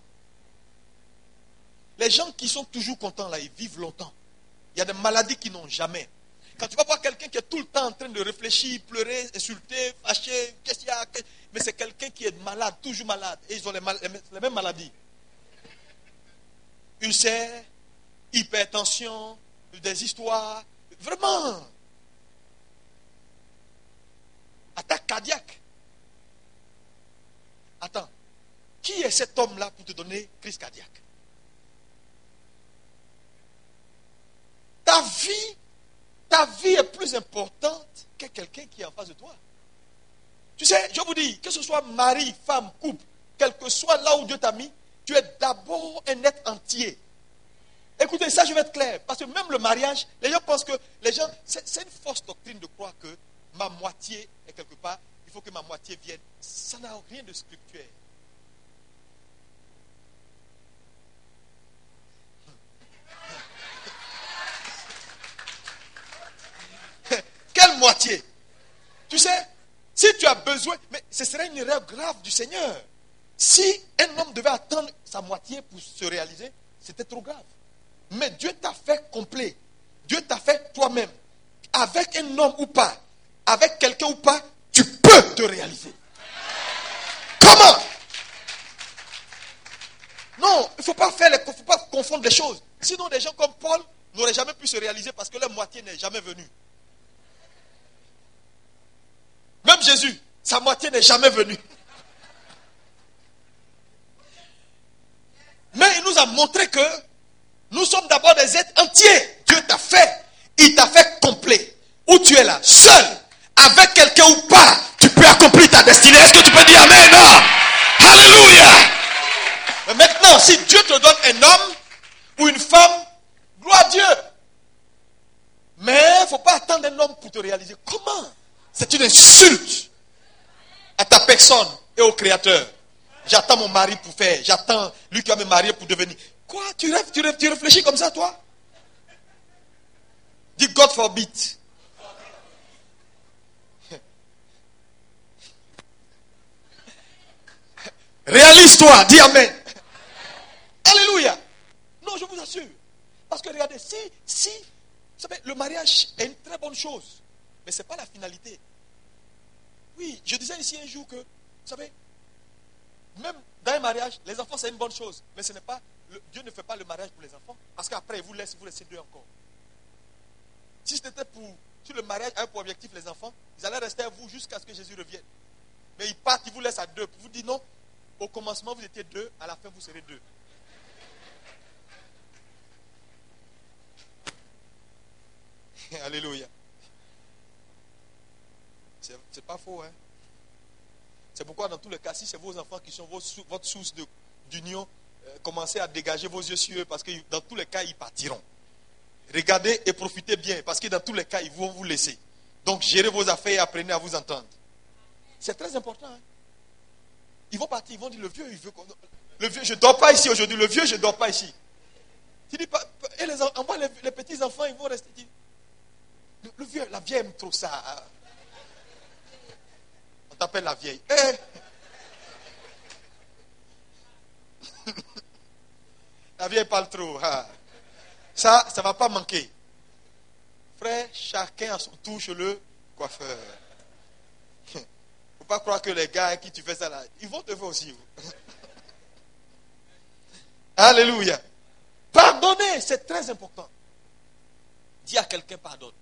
Les gens qui sont toujours contents, là, ils vivent longtemps. Il y a des maladies qui n'ont jamais. Quand tu vas voir quelqu'un qui est tout le temps en train de réfléchir, pleurer, insulter, fâcher, qu'est-ce qu'il y a? Mais c'est quelqu'un qui est malade, toujours malade. Et ils ont les, mal, les mêmes maladies. Ulcère, hypertension, des histoires. Vraiment. Attaque cardiaque. Attends. Qui est cet homme-là pour te donner crise cardiaque? Ta vie, ta vie est plus importante que quelqu'un qui est en face de toi. Tu sais, je vous dis, que ce soit mari, femme, couple, quel que soit là où Dieu t'a mis, tu es d'abord un être entier. Écoutez, ça je vais être clair, parce que même le mariage, les gens pensent que, les gens, c'est, c'est une fausse doctrine de croire que ma moitié est quelque part, il faut que ma moitié vienne. Ça n'a rien de spirituel. Quelle moitié? Tu sais, si tu as besoin, mais ce serait une erreur grave du Seigneur. Si un homme devait attendre sa moitié pour se réaliser, c'était trop grave. Mais Dieu t'a fait complet. Dieu t'a fait toi-même. Avec un homme ou pas, avec quelqu'un ou pas, tu peux te réaliser. Comment? Non, il ne faut pas faire les, faut pas confondre les choses. Sinon, des gens comme Paul n'auraient jamais pu se réaliser parce que leur moitié n'est jamais venue. Même Jésus, sa moitié n'est jamais venue. Mais il nous a montré que nous sommes d'abord des êtres entiers. Dieu t'a fait, il t'a fait complet. Où tu es là, seul, avec quelqu'un ou pas, tu peux accomplir ta destinée. Est-ce que tu peux dire Amen? Non. Alléluia. Mais maintenant, si Dieu te donne un homme ou une femme, gloire à Dieu. Mais il ne faut pas attendre un homme pour te réaliser. Comment? C'est une insulte à ta personne et au Créateur. J'attends mon mari pour faire. J'attends lui qui va me marier pour devenir. Quoi? Tu rêves, tu rêves, tu réfléchis comme ça, toi? Dis God forbid. Réalise-toi, dis Amen. Alléluia. Non, je vous assure. Parce que regardez, si, si, vous savez, le mariage est une très bonne chose, mais ce n'est pas la finalité. Oui, je disais ici un jour que, vous savez, même dans un mariage, les enfants c'est une bonne chose, mais ce n'est pas, le, Dieu ne fait pas le mariage pour les enfants, parce qu'après il vous laisse, vous laissez deux encore. Si c'était pour, si le mariage avait pour objectif les enfants, ils allaient rester à vous jusqu'à ce que Jésus revienne. Mais ils partent, ils vous laissent à deux, pour vous dire non, au commencement vous étiez deux, à la fin vous serez deux. Alléluia. C'est, c'est pas faux, hein. C'est pourquoi dans tous les cas, si c'est vos enfants qui sont vos, votre source de, d'union, euh, commencez à dégager vos yeux sur eux parce que dans tous les cas, ils partiront. Regardez et profitez bien parce que dans tous les cas, ils vont vous laisser. Donc, gérez vos affaires et apprenez à vous entendre. C'est très important. Hein? Ils vont partir, ils vont dire, le vieux, il veut qu'on... Le vieux, je ne dors pas ici aujourd'hui. Le vieux, je ne dors pas ici. Tu dis pas... Et les, enfants, les, les petits enfants, ils vont rester... Le, le vieux, la vieille aime trop ça. On t'appelle la vieille. Eh. La vieille parle trop. Ah. Ça, ça ne va pas manquer. Frère, chacun à son tour chez le coiffeur. Il ne faut pas croire que les gars à qui tu fais ça là, ils vont te faire aussi. Alléluia. Pardonner, c'est très important. Dis à quelqu'un pardonne.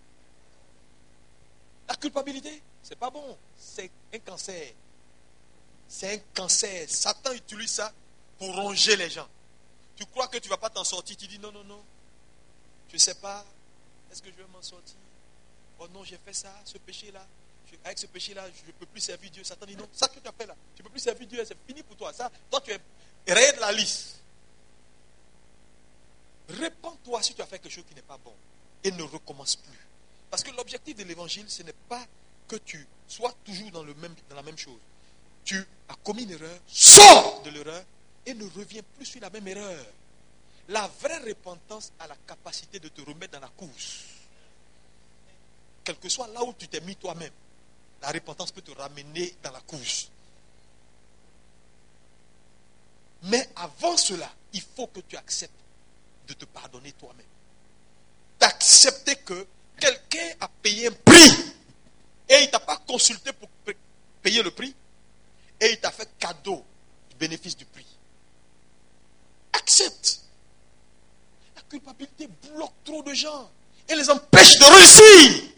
La culpabilité, c'est pas bon. C'est un cancer. C'est un cancer. Satan utilise ça pour ronger les gens. Tu crois que tu ne vas pas t'en sortir. Tu dis non, non, non. Je ne sais pas. Est-ce que je vais m'en sortir? Oh non, j'ai fait ça, ce péché-là. Je, avec ce péché-là, je ne peux plus servir Dieu. Satan dit non. Ça que tu as fait là, tu ne peux plus servir Dieu. C'est fini pour toi. Ça, toi, tu es rayé de la liste. Répands-toi si tu as fait quelque chose qui n'est pas bon. Et ne recommence plus. Parce que l'objectif de l'évangile, ce n'est pas que tu sois toujours dans, le même, dans la même chose. Tu as commis une erreur, sors de l'erreur et ne reviens plus sur la même erreur. La vraie repentance a la capacité de te remettre dans la course. Quel que soit là où tu t'es mis toi-même, la repentance peut te ramener dans la course. Mais avant cela, il faut que tu acceptes de te pardonner toi-même. D'accepter que quelqu'un a payé un prix et il ne t'a pas consulté pour payer le prix et il t'a fait cadeau du bénéfice du prix. Accepte. La culpabilité bloque trop de gens et les empêche de réussir.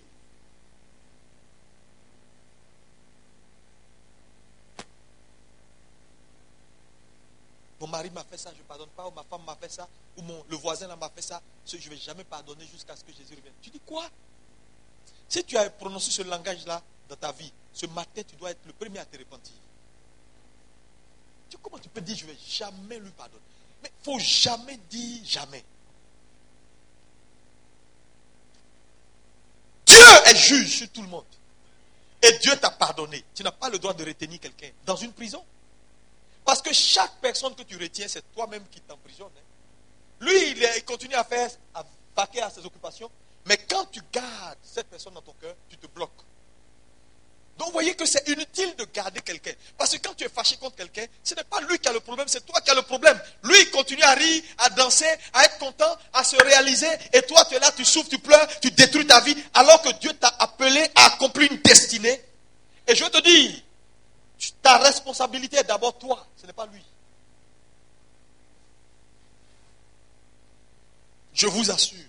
Mon mari m'a fait ça, je ne pardonne pas. Ou ma femme m'a fait ça. Ou mon, le voisin là m'a fait ça. Je ne vais jamais pardonner jusqu'à ce que Jésus revienne. Tu dis quoi? Si tu as prononcé ce langage-là dans ta vie, ce matin, tu dois être le premier à te repentir. Tu, comment tu peux dire je ne vais jamais lui pardonner? Mais il ne faut jamais dire jamais. Dieu est juge sur tout le monde. Et Dieu t'a pardonné. Tu n'as pas le droit de retenir quelqu'un dans une prison. Parce que chaque personne que tu retiens, c'est toi-même qui t'emprisonne. Lui, il, est, il continue à faire, à vaquer à ses occupations. Mais quand tu gardes cette personne dans ton cœur, tu te bloques. Donc, vous voyez que c'est inutile de garder quelqu'un. Parce que quand tu es fâché contre quelqu'un, ce n'est pas lui qui a le problème, c'est toi qui as le problème. Lui, il continue à rire, à danser, à être content, à se réaliser. Et toi, tu es là, tu souffres, tu pleures, tu détruis ta vie. Alors que Dieu t'a appelé à accomplir une destinée. Et je te dis, ta responsabilité est d'abord toi, ce n'est pas lui. Je vous assure.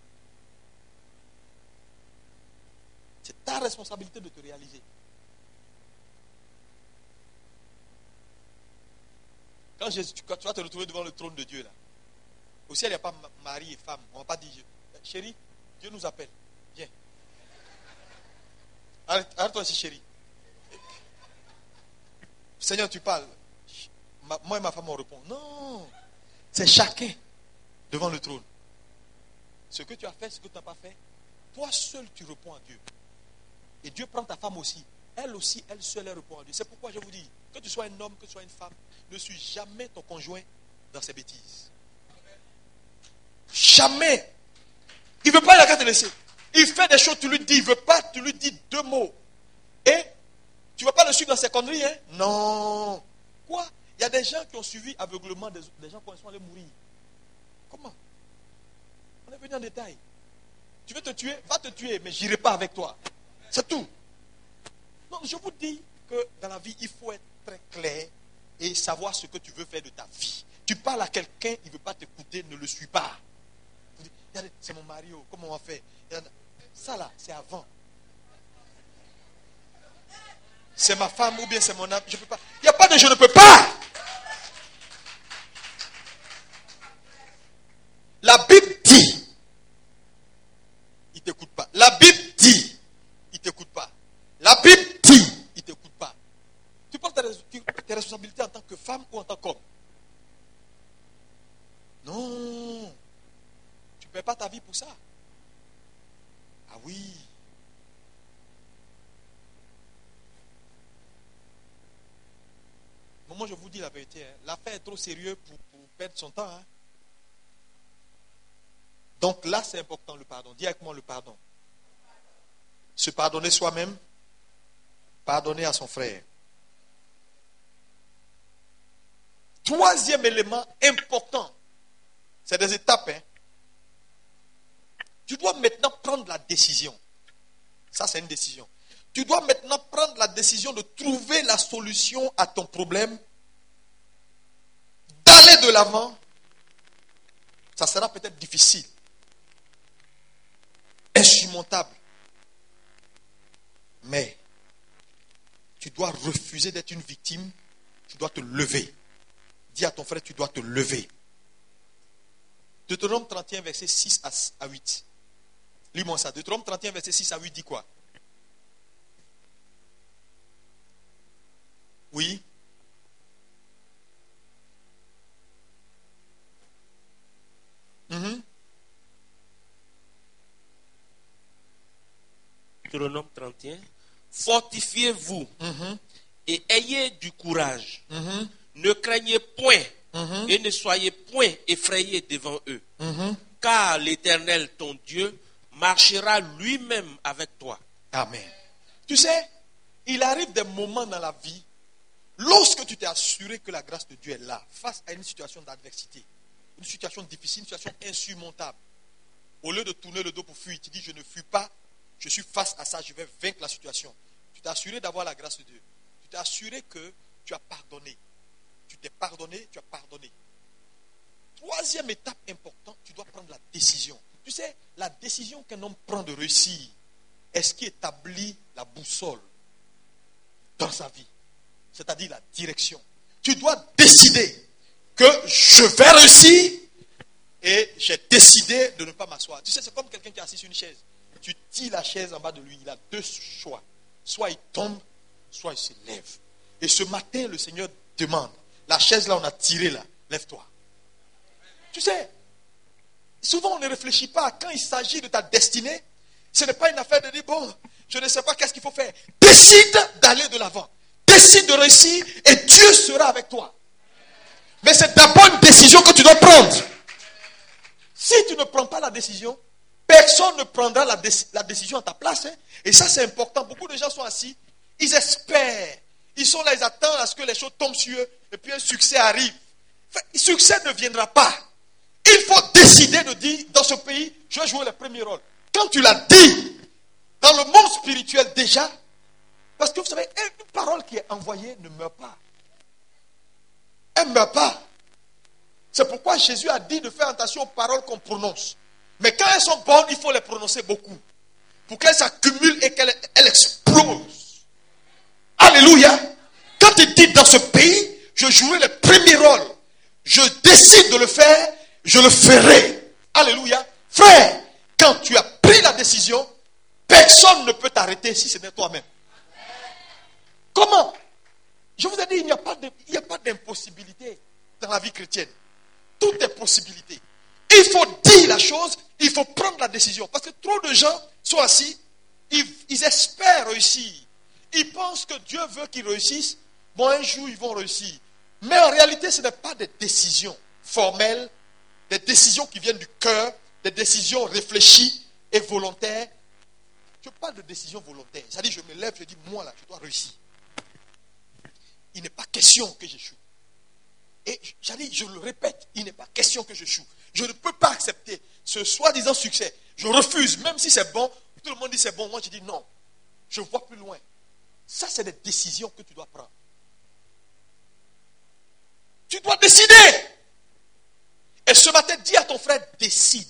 C'est ta responsabilité de te réaliser. Quand Jésus, tu, tu vas te retrouver devant le trône de Dieu là. Au ciel, il n'y a pas mari et femme. On ne va pas dire, chérie, Dieu nous appelle. Viens. Arrête, arrête-toi ici, chérie. Seigneur, tu parles. Moi et ma femme, on répond. Non. C'est chacun devant le trône. Ce que tu as fait, ce que tu n'as pas fait, toi seul, tu réponds à Dieu. Et Dieu prend ta femme aussi. Elle aussi, elle seule, elle répond à Dieu. C'est pourquoi je vous dis, que tu sois un homme, que tu sois une femme, ne suis jamais ton conjoint dans ses bêtises. Jamais. Il ne veut pas, il n'a qu'à te laisser. Il fait des choses, tu lui dis, il ne veut pas, tu lui dis deux mots. Et tu ne vas pas le suivre dans ses conneries, hein? Non. Quoi? Il y a des gens qui ont suivi aveuglement des, des gens qui sont allés mourir. Comment? On est venu en détail. Tu veux te tuer? Va te tuer, mais je n'irai pas avec toi. C'est tout. Donc je vous dis que dans la vie, il faut être très clair et savoir ce que tu veux faire de ta vie. Tu parles à quelqu'un, il ne veut pas t'écouter, ne le suis pas. C'est mon mari, comment on va faire? Ça là, c'est avant. C'est ma femme ou bien c'est mon âme, je ne peux pas. Il n'y a pas de je ne peux pas. La Bible dit, il ne t'écoute pas. La Bible dit, il ne t'écoute pas. La Bible dit, il ne t'écoute pas. Tu responsabilités en tant que femme ou en tant qu'homme. Non. Tu ne perds pas ta vie pour ça. Ah oui. Mais moi, je vous dis la vérité. Hein. L'affaire est trop sérieuse pour, pour perdre son temps. Hein. Donc là, c'est important le pardon. Dis avec moi le pardon. Se pardonner soi-même, pardonner à son frère. Troisième élément important, c'est des étapes. Hein. Tu dois maintenant prendre la décision. Ça, c'est une décision. Tu dois maintenant prendre la décision de trouver la solution à ton problème, d'aller de l'avant. Ça sera peut-être difficile, insurmontable. Mais tu dois refuser d'être une victime. Tu dois te lever. Dis à ton frère, tu dois te lever. Deutéronome trente et un, verset six à huit. Lis-moi ça. Deutéronome trente et un, verset six à huit dit quoi? Oui. Mm-hmm. Deutéronome trente et un. Fortifiez-vous Mm-hmm. et ayez du courage. Mm-hmm. Ne craignez point Mm-hmm. et ne soyez point effrayés devant eux. Mm-hmm. Car l'Éternel, ton Dieu, marchera lui-même avec toi. Amen. Tu sais, il arrive des moments dans la vie, lorsque tu t'es assuré que la grâce de Dieu est là, face à une situation d'adversité, une situation difficile, une situation insurmontable. Au lieu de tourner le dos pour fuir, tu dis, je ne fuis pas, je suis face à ça, je vais vaincre la situation. Tu t'es assuré d'avoir la grâce de Dieu. Tu t'es assuré que tu as pardonné. Tu t'es pardonné, tu as pardonné. Troisième étape importante, tu dois prendre la décision. Tu sais, la décision qu'un homme prend de réussir est ce qui établit la boussole dans sa vie. C'est-à-dire la direction. Tu dois décider que je vais réussir et j'ai décidé de ne pas m'asseoir. Tu sais, c'est comme quelqu'un qui est assis sur une chaise. Tu tires la chaise en bas de lui. Il a deux choix. Soit il tombe, soit il se lève. Et ce matin, le Seigneur demande, la chaise là, on a tiré là, lève-toi. Tu sais, souvent on ne réfléchit pas. Quand il s'agit de ta destinée, ce n'est pas une affaire de dire, bon, je ne sais pas qu'est-ce qu'il faut faire. Décide d'aller de l'avant. Décide de réussir et Dieu sera avec toi. Mais c'est d'abord une décision que tu dois prendre. Si tu ne prends pas la décision, personne ne prendra la, dé- la décision à ta place. Hein. Et ça, c'est important. Beaucoup de gens sont assis, ils espèrent. Ils sont là, ils attendent à ce que les choses tombent sur eux et puis un succès arrive. Enfin, le succès ne viendra pas. Il faut décider de dire, dans ce pays, je vais jouer le premier rôle. Quand tu l'as dit, dans le monde spirituel déjà, parce que vous savez, une parole qui est envoyée ne meurt pas. Elle ne meurt pas. C'est pourquoi Jésus a dit de faire attention aux paroles qu'on prononce. Mais quand elles sont bonnes, il faut les prononcer beaucoup. Pour qu'elles s'accumulent et qu'elles elles explosent. Alléluia. Quand tu dis dans ce pays, je jouerai le premier rôle. Je décide de le faire, je le ferai. Alléluia. Frère, quand tu as pris la décision, personne ne peut t'arrêter si ce n'est toi-même. Comment? Je vous ai dit, il n'y a pas de, il n'y a pas d'impossibilité dans la vie chrétienne. Tout est possibilité. Il faut dire la chose, il faut prendre la décision. Parce que trop de gens sont assis, ils, ils espèrent réussir. Ils pensent que Dieu veut qu'ils réussissent. Bon, un jour, ils vont réussir. Mais en réalité, ce n'est pas des décisions formelles, des décisions qui viennent du cœur, des décisions réfléchies et volontaires. Je parle de décisions volontaires. C'est-à-dire, je me lève, je dis, moi là, je dois réussir. Il n'est pas question que j'échoue. Et j'allais, je le répète, il n'est pas question que j'échoue. Je ne peux pas accepter ce soi-disant succès. Je refuse, même si c'est bon. Tout le monde dit c'est bon. Moi, je dis non. Je vois plus loin. Ça, c'est des décisions que tu dois prendre. Tu dois décider. Et ce matin, dis à ton frère, décide.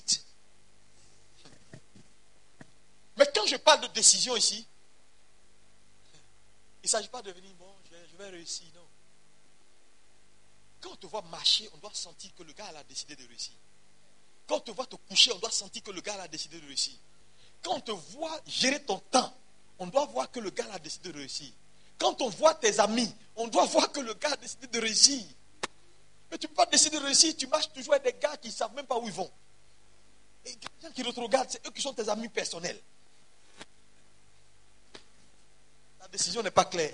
Mais quand je parle de décision ici, il ne s'agit pas de venir, bon, je vais, je vais réussir, non. Quand on te voit marcher, on doit sentir que le gars a décidé de réussir. Quand on te voit te coucher, on doit sentir que le gars a décidé de réussir. Quand on te voit gérer ton temps, on doit voir que le gars a décidé de réussir. Quand on voit tes amis, on doit voir que le gars a décidé de réussir. Mais tu ne peux pas décider de réussir, tu marches toujours avec des gars qui ne savent même pas où ils vont. Et les gens qui te regardent, c'est eux qui sont tes amis personnels. La décision n'est pas claire.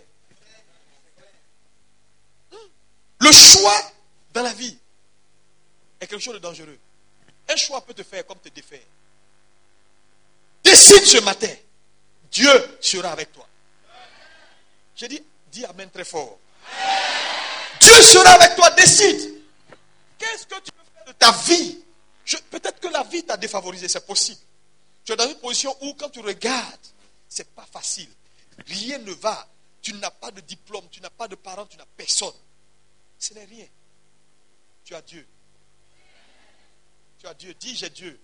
Le choix dans la vie est quelque chose de dangereux. Un choix peut te faire comme te défaire. Décide ce matin. Dieu sera avec toi. J'ai dit, dis amen très fort. Dieu sera avec toi, décide. Qu'est-ce que tu veux faire de ta vie? Je, peut-être que la vie t'a défavorisé, c'est possible. Tu es dans une position où quand tu regardes, c'est pas facile. Rien ne va. Tu n'as pas de diplôme, tu n'as pas de parents, tu n'as personne. Ce n'est rien. Tu as Dieu. Tu as Dieu. Dis, j'ai Dieu.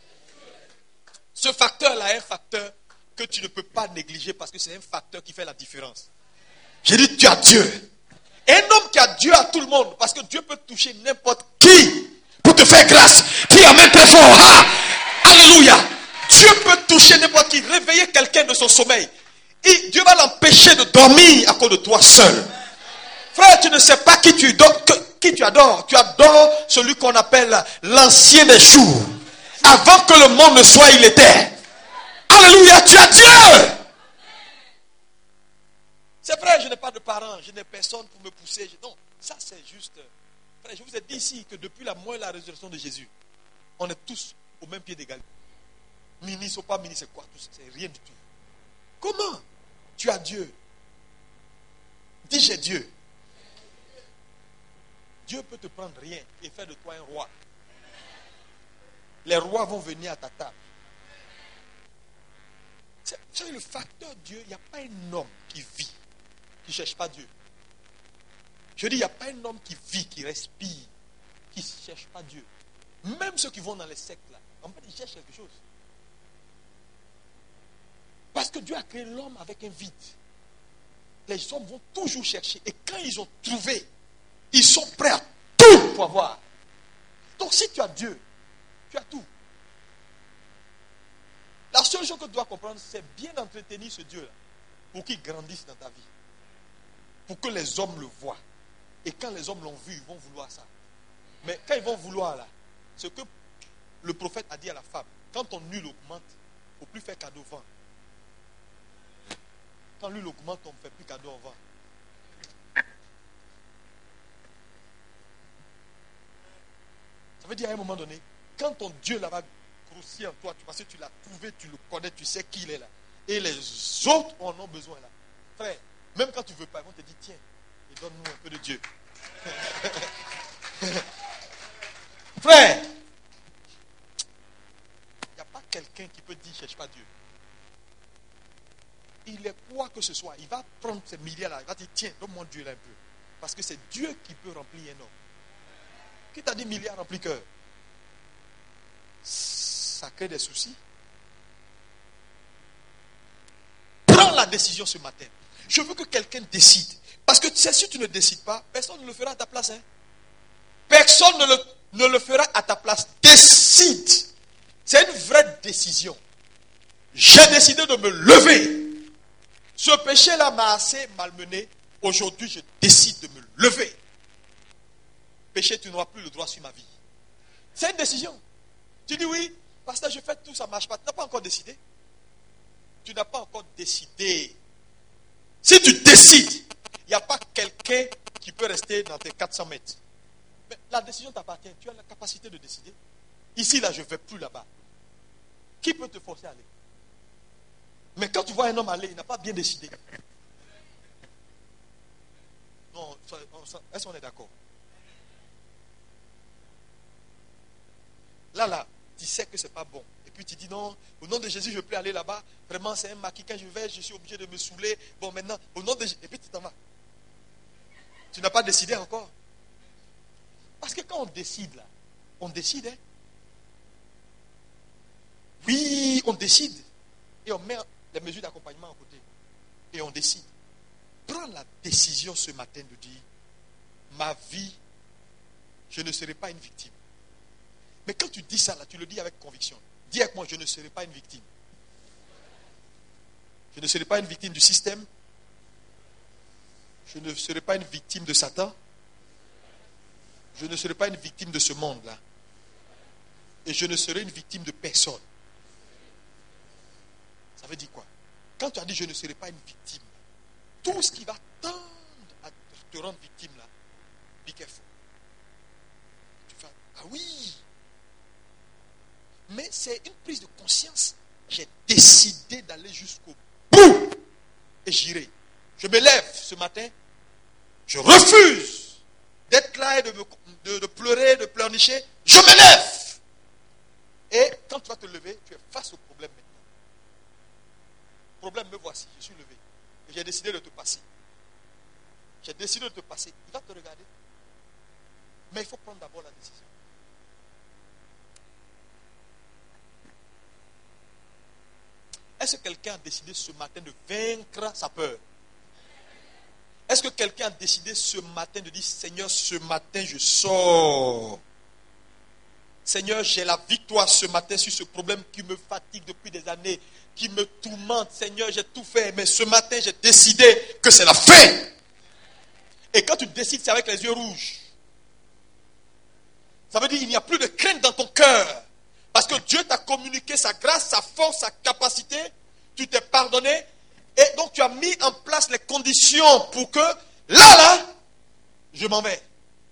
Ce facteur-là est un facteur que tu ne peux pas négliger parce que c'est un facteur qui fait la différence. J'ai dit, tu as Dieu. Un homme qui a Dieu a tout le monde parce que Dieu peut toucher n'importe qui pour te faire grâce. Dis amen très fort. Ah, alléluia. Dieu peut toucher n'importe qui, réveiller quelqu'un de son sommeil. Et Dieu va l'empêcher de dormir à cause de toi seul. Frère, tu ne sais pas qui tu, qui tu adores. Tu adores celui qu'on appelle l'ancien des jours. Avant que le monde ne soit, il était. Alléluia, tu as Dieu. C'est vrai, je n'ai pas de parents, je n'ai personne pour me pousser. Non, ça c'est juste. Frère, je vous ai dit ici que depuis la mort et la résurrection de Jésus, on est tous au même pied d'égalité. Ministre ou pas ministre, c'est quoi tout ça? C'est rien du tout. Comment? Tu as Dieu. Dis j'ai Dieu. Dieu peut te prendre rien et faire de toi un roi. Les rois vont venir à ta table. C'est, c'est le facteur Dieu. Il n'y a pas un homme qui vit, qui ne cherche pas Dieu. Je dis, il n'y a pas un homme qui vit, qui respire, qui ne cherche pas Dieu. Même ceux qui vont dans les sectes là, en fait, ils cherchent quelque chose. Parce que Dieu a créé l'homme avec un vide. Les hommes vont toujours chercher. Et quand ils ont trouvé, ils sont prêts à tout pour avoir. Donc si tu as Dieu, tu as tout. La seule chose que tu dois comprendre, c'est bien entretenir ce Dieu-là pour qu'il grandisse dans ta vie. Pour que les hommes le voient. Et quand les hommes l'ont vu, ils vont vouloir ça. Mais quand ils vont vouloir là, ce que le prophète a dit à la femme, quand ton huile augmente, il ne faut plus faire cadeau au vent. Quand l'huile augmente, on ne fait plus cadeau au vent. Ça veut dire à un moment donné, quand ton Dieu là va grossir en toi, parce que tu l'as trouvé, tu le connais, tu sais qui il est là. Et les autres en ont besoin là. Frère, même quand tu ne veux pas, ils vont te dire, tiens, et donne-nous un peu de Dieu. Frère, il n'y a pas quelqu'un qui peut dire, cherche pas Dieu. Il est quoi que ce soit, il va prendre ces milliards là, il va dire, tiens, donne-moi Dieu là un peu. Parce que c'est Dieu qui peut remplir un homme. Qui t'a dit milliards remplis cœur? Ça crée des soucis. Prends la décision ce matin. Je veux que quelqu'un décide. Parce que tu sais, si tu ne décides pas, personne ne le fera à ta place. Hein? Personne ne le, ne le fera à ta place. Décide. C'est une vraie décision. J'ai décidé de me lever. Ce péché-là m'a assez malmené. Aujourd'hui, je décide de me lever. Péché, tu n'auras plus le droit sur ma vie. C'est une décision. Tu dis oui, pasteur, je fais tout, ça ne marche pas. Tu n'as pas encore décidé. Tu n'as pas encore décidé. Si tu décides, il n'y a pas quelqu'un qui peut rester dans tes quatre cents mètres. Mais la décision t'appartient. Tu as la capacité de décider. Ici, là, je ne vais plus là-bas. Qui peut te forcer à aller? Mais quand tu vois un homme aller, il n'a pas bien décidé. Non, est-ce qu'on est d'accord? Là, là, tu sais que ce n'est pas bon. Et puis tu dis non, au nom de Jésus, je ne veux plus aller là-bas. Vraiment, c'est un maquis. Quand je vais, je suis obligé de me saouler. Bon, maintenant, au nom de Jésus. Et puis tu t'en vas. Tu n'as pas décidé encore. Parce que quand on décide, là, on décide. Hein? Oui, on décide. Et on met les mesures d'accompagnement à côté. Et on décide. Prends la décision ce matin de dire, ma vie, je ne serai pas une victime. Mais quand tu dis ça, là, tu le dis avec conviction. Dis avec moi, je ne serai pas une victime. Je ne serai pas une victime du système. Je ne serai pas une victime de Satan. Je ne serai pas une victime de ce monde-là. Et je ne serai une victime de personne. Ça veut dire quoi? Quand tu as dit je ne serai pas une victime, tout ce qui va tendre à te rendre victime là, be careful. Tu fais, ah oui. Mais c'est une prise de conscience. J'ai décidé d'aller jusqu'au bout. Et j'irai. Je me lève ce matin. Je refuse d'être là et de, me, de, de pleurer, de pleurnicher. Je me lève. Et quand tu vas te lever, tu es face au problème maintenant. Problème, me voici, je suis levé. Et j'ai décidé de te passer. J'ai décidé de te passer. Il va te regarder. Mais il faut prendre d'abord la décision. Est-ce que quelqu'un a décidé ce matin de vaincre sa peur? Est-ce que quelqu'un a décidé ce matin de dire, Seigneur, ce matin je sors. Seigneur, j'ai la victoire ce matin sur ce problème qui me fatigue depuis des années, qui me tourmente. Seigneur, j'ai tout fait, mais ce matin j'ai décidé que c'est la fin. Et quand tu décides, c'est avec les yeux rouges. Ça veut dire qu'il n'y a plus de crainte dans ton cœur. Parce que Dieu t'a communiqué sa grâce, sa force, sa capacité. Tu t'es pardonné. Et donc tu as mis en place les conditions pour que, là, là, je m'en vais.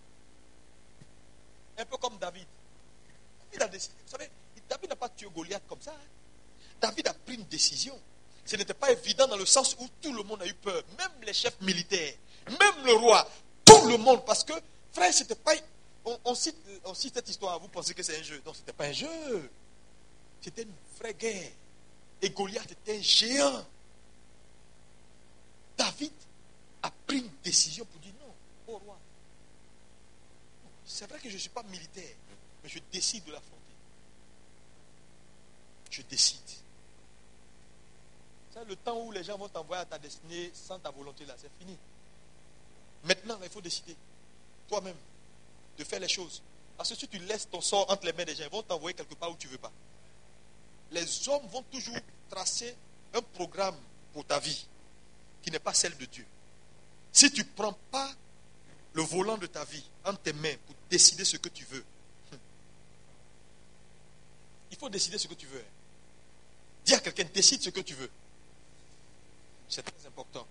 Un peu comme David. David a décidé. Vous savez, David n'a pas tué Goliath comme ça. Hein. David a pris une décision. Ce n'était pas évident dans le sens où tout le monde a eu peur. Même les chefs militaires, même le roi, tout le monde. Parce que, frère, c'était pas... On, on, cite, on cite cette histoire, vous pensez que c'est un jeu. Non, ce n'était pas un jeu. C'était une vraie guerre. Et Goliath était un géant. David a pris une décision pour dire non, au roi. C'est vrai que je ne suis pas militaire, mais je décide de l'affronter. Je décide. C'est le temps où les gens vont t'envoyer à ta destinée sans ta volonté là, c'est fini. Maintenant, là, il faut décider, toi-même, de faire les choses. Parce que si tu laisses ton sort entre les mains des gens, ils vont t'envoyer quelque part où tu ne veux pas. Les hommes vont toujours tracer un programme pour ta vie qui n'est pas celle de Dieu. Si tu ne prends pas le volant de ta vie entre tes mains pour décider ce que tu veux, il faut décider ce que tu veux. Dis à quelqu'un, décide ce que tu veux. C'est très important.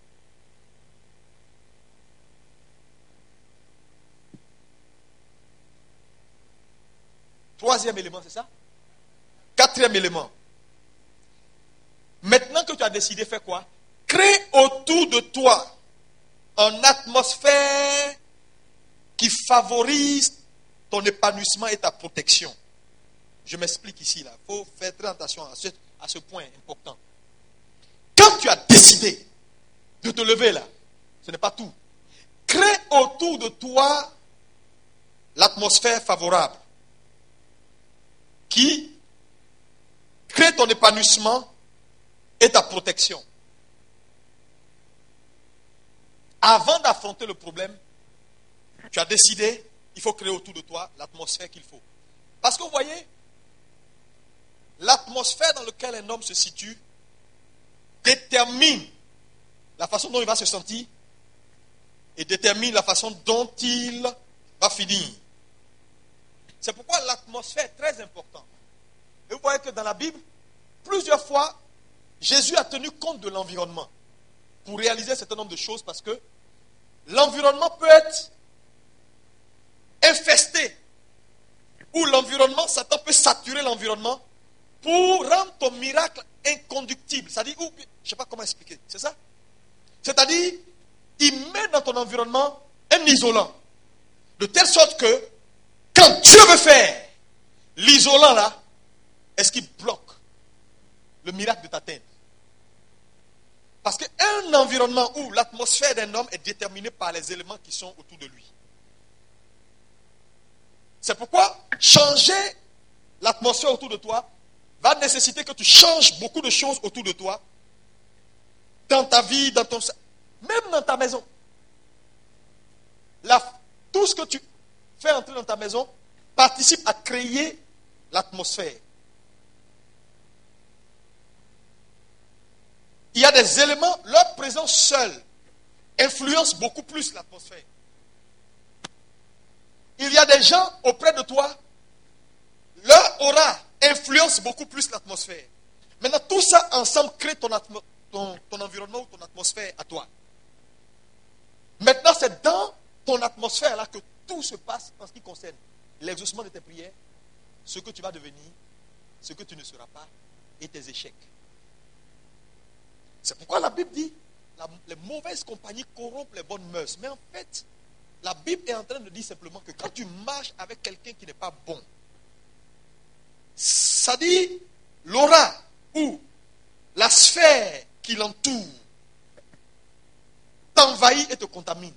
Troisième élément, c'est ça? Quatrième élément. Maintenant que tu as décidé, fais quoi? Crée autour de toi une atmosphère qui favorise ton épanouissement et ta protection. Je m'explique ici, là. Il faut faire très attention à ce, à ce point important. Quand tu as décidé de te lever là, ce n'est pas tout. Crée autour de toi l'atmosphère favorable qui crée ton épanouissement et ta protection. Avant d'affronter le problème, tu as décidé, il faut créer autour de toi l'atmosphère qu'il faut. Parce que vous voyez, l'atmosphère dans laquelle un homme se situe détermine la façon dont il va se sentir et détermine la façon dont il va finir. C'est pourquoi l'atmosphère est très importante. Et vous voyez que dans la Bible, plusieurs fois, Jésus a tenu compte de l'environnement pour réaliser un certain nombre de choses parce que l'environnement peut être infesté ou l'environnement, Satan peut saturer l'environnement pour rendre ton miracle inconductible. C'est-à-dire, ou, je ne sais pas comment expliquer, c'est ça? C'est-à-dire, il met dans ton environnement un isolant. De telle sorte que, quand Dieu veut faire l'isolant là, est-ce qu'il bloque le miracle de t'atteindre? Parce qu'un environnement où l'atmosphère d'un homme est déterminée par les éléments qui sont autour de lui. C'est pourquoi changer l'atmosphère autour de toi va nécessiter que tu changes beaucoup de choses autour de toi, dans ta vie, dans ton... même dans ta maison. La... Tout ce que tu fais entrer dans ta maison participe à créer l'atmosphère. Il y a des éléments, leur présence seule influence beaucoup plus l'atmosphère. Il y a des gens auprès de toi, leur aura influence beaucoup plus l'atmosphère. Maintenant, tout ça ensemble crée ton, atmo- ton, ton environnement ou ton atmosphère à toi. Maintenant, c'est dans ton atmosphère là que tout se passe en ce qui concerne l'exaucement de tes prières, ce que tu vas devenir, ce que tu ne seras pas et tes échecs. C'est pourquoi la Bible dit la, les mauvaises compagnies corrompent les bonnes mœurs. Mais en fait, la Bible est en train de dire simplement que quand tu marches avec quelqu'un qui n'est pas bon, ça dit l'aura ou la sphère qui l'entoure t'envahit et te contamine.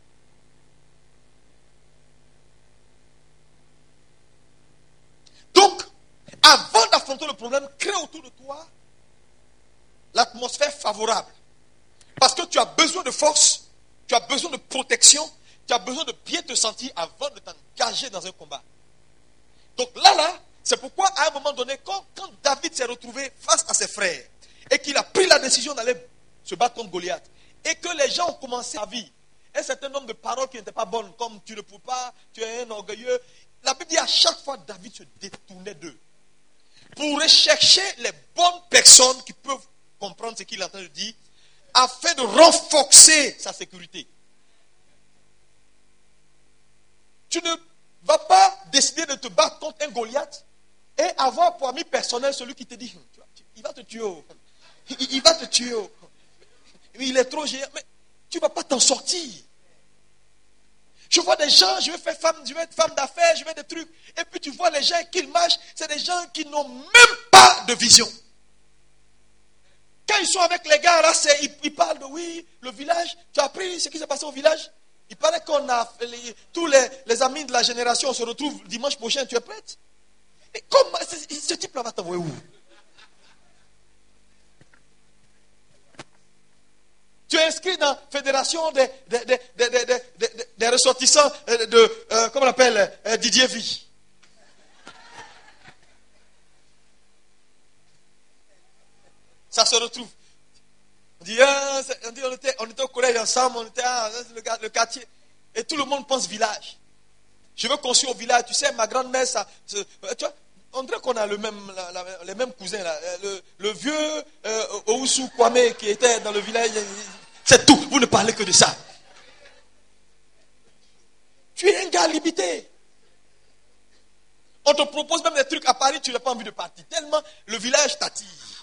Donc, avant d'affronter le problème, crée autour de toi l'atmosphère favorable. Parce que tu as besoin de force, tu as besoin de protection, tu as besoin de bien te sentir avant de t'engager dans un combat. Donc là, là, c'est pourquoi à un moment donné, quand, quand David s'est retrouvé face à ses frères et qu'il a pris la décision d'aller se battre contre Goliath et que les gens ont commencé à vivre un certain nombre de paroles qui n'étaient pas bonnes, comme tu ne peux pas, tu es un orgueilleux. La Bible dit à chaque fois David se détournait d'eux pour rechercher les bonnes personnes qui peuvent comprendre ce qu'il est en train de dire afin de renforcer sa sécurité. Tu ne vas pas décider de te battre contre un Goliath et avoir pour ami personnel celui qui te dit il va te tuer, il, il va te tuer, il est trop géant, mais tu ne vas pas t'en sortir. Je vois des gens, je vais faire femme, je vais être femme d'affaires, je vais des trucs, et puis tu vois les gens qui marchent, c'est des gens qui n'ont même pas de vision. Quand ils sont avec les gars, là, c'est, ils, ils parlent de oui, le village, tu as appris ce qui s'est passé au village? Il paraît qu'on a, les, tous les, les amis de la génération se retrouvent dimanche prochain, tu es prête? Mais comment, ce type-là va t'envoyer où? Tu es inscrit dans la fédération des, des, des, des, des, des, des, des ressortissants de, euh, comment on appelle, euh, Didier Vie. Ça se retrouve. On dit, ah, on, dit on, était, on était au collège ensemble, on était ah, le, le quartier. Et tout le monde pense village. Je veux construire au village. Tu sais, ma grand-mère, ça, tu vois, on dirait qu'on a le même, la, la, les mêmes cousins. Là. Le, le vieux euh, Oussou Kwame qui était dans le village, c'est tout. Vous ne parlez que de ça. Tu es un gars limité. On te propose même des trucs à Paris, tu n'as pas envie de partir. Tellement le village t'attire.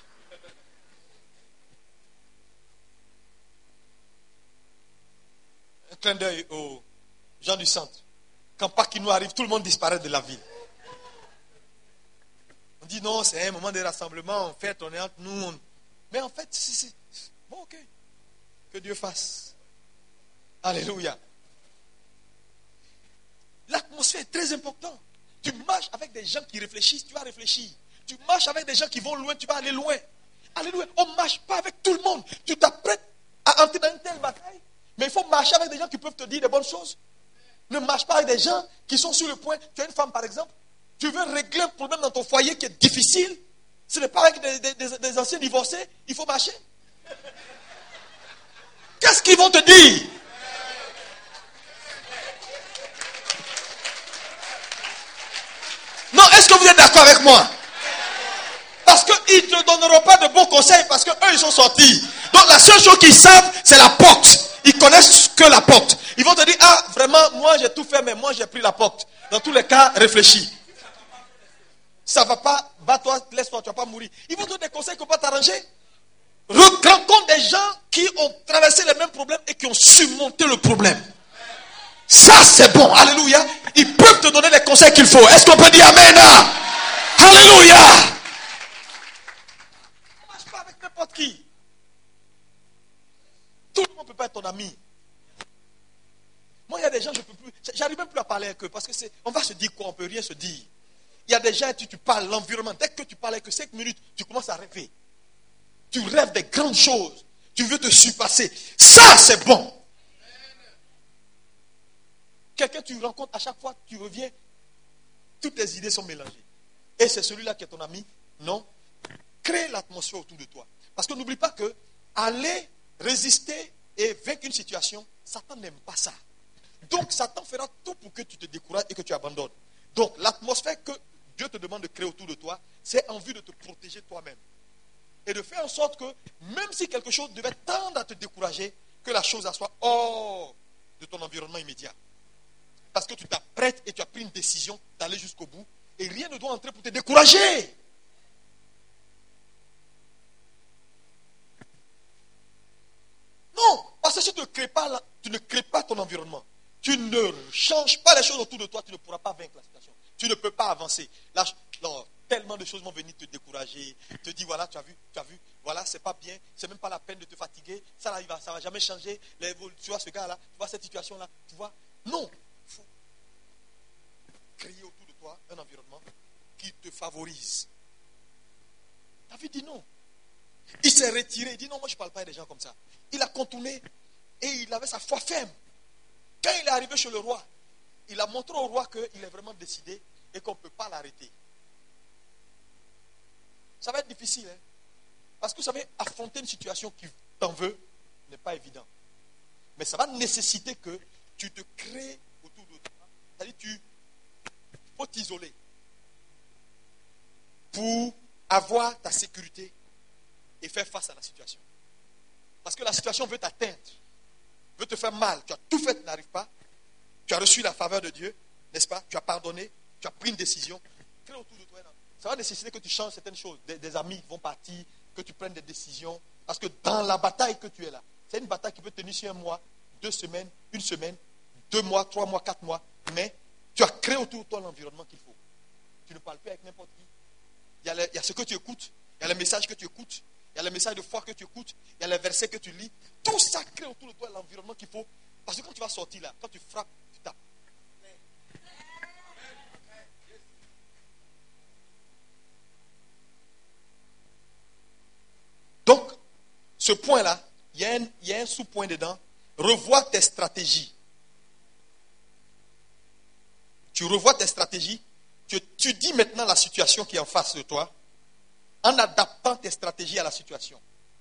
Un clin d'œil aux gens du centre. Quand Paquinou arrive, tout le monde disparaît de la ville. On dit non, c'est un moment de rassemblement, en fait, on est entre nous. On... Mais en fait, c'est, c'est... bon, ok. Que Dieu fasse. Alléluia. L'atmosphère est très importante. Tu marches avec des gens qui réfléchissent, tu vas réfléchir. Tu marches avec des gens qui vont loin, tu vas aller loin. Alléluia. On ne marche pas avec tout le monde. Tu t'apprêtes à entrer dans une telle bataille. Mais il faut marcher avec des gens qui peuvent te dire des bonnes choses. Ne marche pas avec des gens qui sont sur le point. Tu as une femme, par exemple. Tu veux régler un problème dans ton foyer qui est difficile. Ce n'est pas avec des, des, des, des anciens divorcés. Il faut marcher. Qu'est-ce qu'ils vont te dire? Non, est-ce que vous êtes d'accord avec moi? Parce qu'ils ne te donneront pas de bons conseils parce qu'eux, ils sont sortis. Donc la seule chose qu'ils savent, c'est la porte. Ils connaissent que la porte. Ils vont te dire, ah, vraiment, moi j'ai tout fait, mais moi j'ai pris la porte. Dans tous les cas, réfléchis. Ça ne va pas, bats-toi, laisse-toi, tu ne vas pas mourir. Ils vont te donner des conseils qui ne vont pas t'arranger. Rencontre des gens qui ont traversé les mêmes problèmes et qui ont surmonté le problème. Ça, c'est bon. Alléluia. Ils peuvent te donner les conseils qu'il faut. Est-ce qu'on peut dire Amen? Alléluia. On ne marche pas avec n'importe qui. Tout le monde ne peut pas être ton ami. Moi, il y a des gens, je peux plus. J'arrive même plus à parler avec eux parce que c'est. On va se dire quoi? On ne peut rien se dire. Il y a des gens, tu, tu parles, l'environnement. Dès que tu parles avec eux, cinq minutes, tu commences à rêver. Tu rêves des grandes choses. Tu veux te surpasser. Ça, c'est bon. Quelqu'un tu rencontres à chaque fois, tu reviens, toutes tes idées sont mélangées. Et c'est celui-là qui est ton ami? Non. Crée l'atmosphère autour de toi. Parce que n'oublie pas que aller résister et vaincre une situation, Satan n'aime pas ça. Donc Satan fera tout pour que tu te décourages et que tu abandonnes. Donc l'atmosphère que Dieu te demande de créer autour de toi, c'est en vue de te protéger toi-même. Et de faire en sorte que, même si quelque chose devait tendre à te décourager, que la chose soit hors de ton environnement immédiat. Parce que tu t'apprêtes et tu as pris une décision d'aller jusqu'au bout, et rien ne doit entrer pour te décourager. Non, parce que si tu ne crées pas, la, tu ne crées pas ton environnement, tu ne changes pas les choses autour de toi, tu ne pourras pas vaincre la situation. Tu ne peux pas avancer. Là, non, tellement de choses vont venir te décourager, te dire voilà, tu as vu, tu as vu, voilà, c'est pas bien, c'est même pas la peine de te fatiguer, ça là, il va, ça va jamais changer. Les, tu vois ce gars-là, tu vois cette situation-là, tu vois. Non, il faut créer autour de toi un environnement qui te favorise. David dit non. Il s'est retiré, il dit non, moi je ne parle pas à des gens comme ça. Il a contourné et il avait sa foi ferme. Quand il est arrivé chez le roi, il a montré au roi qu'il est vraiment décidé et qu'on ne peut pas l'arrêter. Ça va être difficile, hein? Parce que vous savez, affronter une situation qui t'en veut n'est pas évident. Mais ça va nécessiter que tu te crées autour de toi. C'est-à-dire que tu faut t'isoler pour avoir ta sécurité et faire face à la situation. Parce que la situation veut t'atteindre, veut te faire mal. Tu as tout fait, tu n'arrives pas. Tu as reçu la faveur de Dieu, n'est-ce pas? Tu as pardonné, tu as pris une décision. Crée autour de toi. Ça va nécessiter que tu changes certaines choses. Des, des amis vont partir, que tu prennes des décisions. Parce que dans la bataille que tu es là, c'est une bataille qui peut tenir sur un mois, deux semaines, une semaine, deux mois, trois mois, quatre mois. Mais tu as créé autour de toi l'environnement qu'il faut. Tu ne parles plus avec n'importe qui. Il y a, les, il y a ce que tu écoutes, il y a les messages que tu écoutes, il y a les messages de foi que tu écoutes, il y a les versets que tu lis. Tout ça crée autour de toi l'environnement qu'il faut. Parce que quand tu vas sortir là, quand tu frappes, tu tapes. Donc, ce point-là, il y a un, il y a un sous-point dedans. Revois tes stratégies. Tu revois tes stratégies. Tu, tu dis maintenant la situation qui est en face de toi en adaptant tes stratégies à la situation.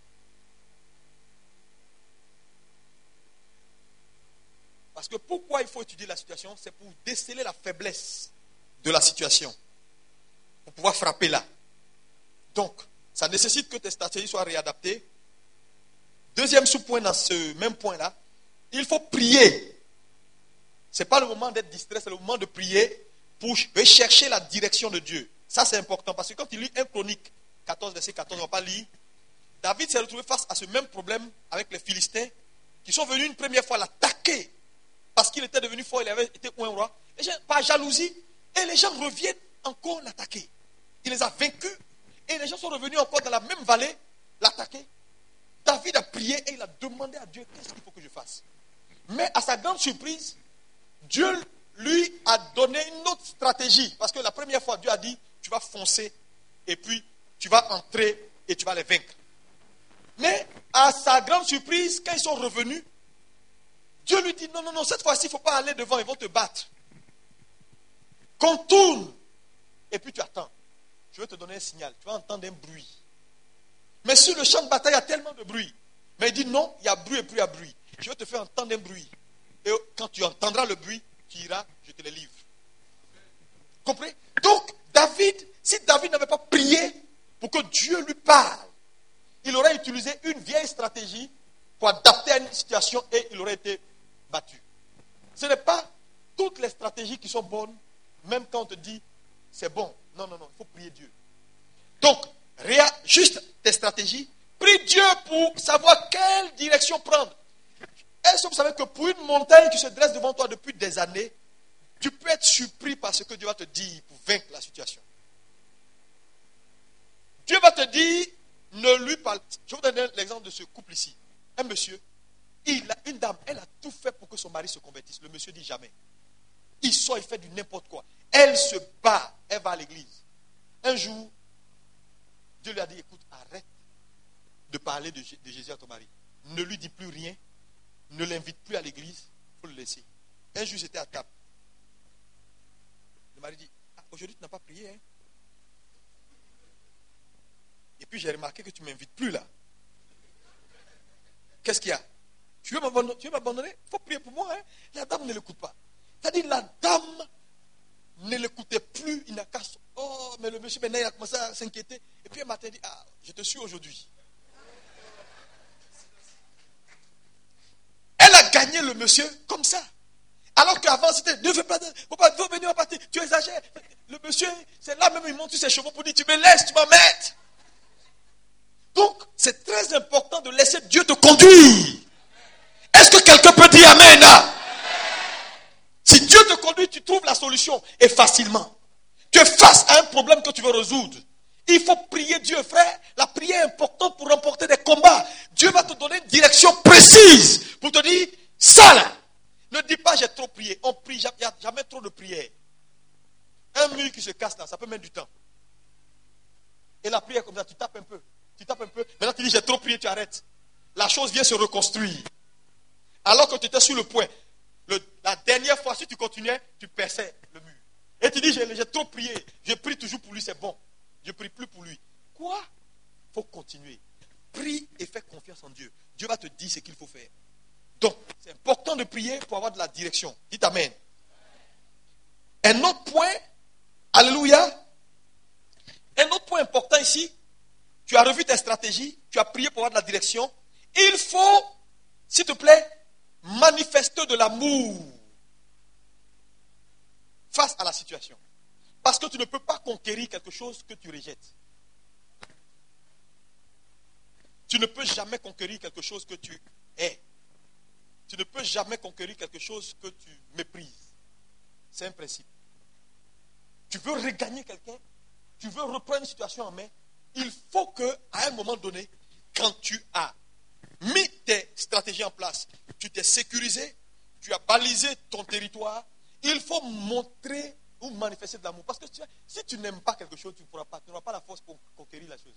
Parce que pourquoi il faut étudier la situation? C'est pour déceler la faiblesse de la situation. Pour pouvoir frapper là. Donc, ça nécessite que tes stratégies soient réadaptées. Deuxième sous-point dans ce même point-là, il faut prier. Ce n'est pas le moment d'être distrait, c'est le moment de prier pour rechercher la direction de Dieu. Ça, c'est important parce que quand il lit un Chronique quatorze, verset quatorze, on ne va pas lire. David s'est retrouvé face à ce même problème avec les Philistins qui sont venus une première fois l'attaquer parce qu'il était devenu fort, il avait été un roi. Les gens, par jalousie, et les gens reviennent encore l'attaquer. Il les a vaincus. Et les gens sont revenus encore dans la même vallée, l'attaquer. David a prié et il a demandé à Dieu, qu'est-ce qu'il faut que je fasse? Mais à sa grande surprise, Dieu lui a donné une autre stratégie. Parce que la première fois, Dieu a dit, tu vas foncer et puis tu vas entrer et tu vas les vaincre. Mais à sa grande surprise, quand ils sont revenus, Dieu lui dit, non, non, non, cette fois-ci, il ne faut pas aller devant, ils vont te battre. Contourne et puis tu attends. Je vais te donner un signal. Tu vas entendre un bruit. Mais sur le champ de bataille, il y a tellement de bruit. Mais il dit non, il y a bruit et puis il y a bruit. Je vais te faire entendre un bruit. Et quand tu entendras le bruit, tu iras, je te le livre. Comprenez? Donc, David, si David n'avait pas prié pour que Dieu lui parle, il aurait utilisé une vieille stratégie pour adapter à une situation et il aurait été battu. Ce n'est pas toutes les stratégies qui sont bonnes, même quand on te dit c'est bon. Non, non, non, il faut prier Dieu. Donc, réajuste tes stratégies. Prie Dieu pour savoir quelle direction prendre. Est-ce que vous savez que pour une montagne qui se dresse devant toi depuis des années, tu peux être surpris par ce que Dieu va te dire pour vaincre la situation. Dieu va te dire, ne lui parle. Je vous donne l'exemple de ce couple ici. Un monsieur, il a, une dame, elle a tout fait pour que son mari se convertisse. Le monsieur dit jamais. Il sort, il fait du n'importe quoi. Elle se bat, elle va à l'église. Un jour, Dieu lui a dit, écoute, arrête de parler de, de Jésus à ton mari. Ne lui dis plus rien. Ne l'invite plus à l'église. Il faut le laisser. Un jour, j'étais à table. Le mari dit, ah, aujourd'hui, tu n'as pas prié. Hein? Et puis, j'ai remarqué que tu ne m'invites plus là. Qu'est-ce qu'il y a? Tu veux m'abandonner? Tu veux m'abandonner? Il faut prier pour moi. Hein? La dame ne l'écoute pas. C'est-à-dire, la dame ne l'écoutait plus. Il n'a qu'à... Oh, mais le monsieur, maintenant, il a commencé à s'inquiéter. Et puis, un matin, il dit, ah, je te suis aujourd'hui. Elle a gagné le monsieur comme ça. Alors qu'avant, c'était, ne veux pas, faut pas, faut venir à partir, tu exagères. Le monsieur, c'est là même, il monte sur ses chevaux pour dire, tu me laisses, tu m'emmènes. Donc, c'est très important de laisser Dieu te conduire. Est-ce que quelqu'un peut dire Amen? Si Dieu te conduit, tu trouves la solution, et facilement. Tu es face à un problème que tu veux résoudre. Il faut prier Dieu, frère. La prière est importante pour remporter des combats. Dieu va te donner une direction précise pour te dire, ça là. Ne dis pas j'ai trop prié. On prie, il n'y a jamais trop de prière. Un mur qui se casse là, ça peut mettre du temps. Et la prière comme ça, tu tapes un peu. Tu tapes un peu. Maintenant tu dis j'ai trop prié, tu arrêtes. La chose vient se reconstruire. Alors que tu étais sur le point. Le, la dernière fois, si tu continuais, tu perçais le mur. Et tu dis j'ai, j'ai trop prié. Je prie toujours pour lui, c'est bon. Je ne prie plus pour lui. Quoi? Il faut continuer. Prie et fais confiance en Dieu. Dieu va te dire ce qu'il faut faire. Donc, c'est important de prier pour avoir de la direction. Dites Amen. Un autre point, alléluia. Un autre point important ici, tu as revu tes stratégies, tu as prié pour avoir de la direction. Il faut, s'il te plaît, manifester de l'amour face à la situation. Parce que tu ne peux pas conquérir quelque chose que tu rejettes. Tu ne peux jamais conquérir quelque chose que tu hais. Tu ne peux jamais conquérir quelque chose que tu méprises. C'est un principe. Tu veux regagner quelqu'un, tu veux reprendre une situation en main, il faut que, à un moment donné, quand tu as mis tes stratégies en place, tu t'es sécurisé, tu as balisé ton territoire, il faut montrer ou manifester de l'amour. Parce que tu, si tu n'aimes pas quelque chose, tu ne pourras pas, tu n'auras pas la force pour conquérir la chose.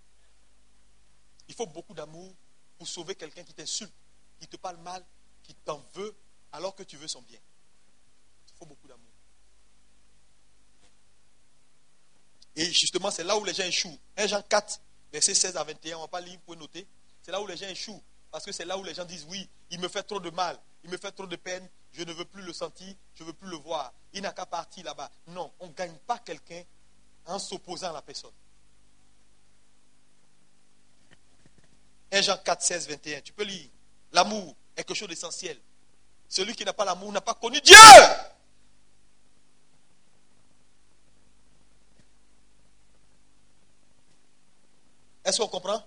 Il faut beaucoup d'amour pour sauver quelqu'un qui t'insulte, qui te parle mal, qui t'en veut, alors que tu veux son bien. Il faut beaucoup d'amour. Et justement, c'est là où les gens échouent. un Jean quatre, versets seize à vingt et un, on ne va pas lire, vous pouvez noter. C'est là où les gens échouent. Parce que c'est là où les gens disent, oui, il me fait trop de mal, il me fait trop de peine, je ne veux plus le sentir, je ne veux plus le voir. Il n'a qu'à partir là-bas. Non, on ne gagne pas quelqu'un en s'opposant à la personne. un Jean quatre, seize, vingt et un, tu peux lire. L'amour est quelque chose d'essentiel. Celui qui n'a pas l'amour n'a pas connu Dieu. Est-ce qu'on comprend?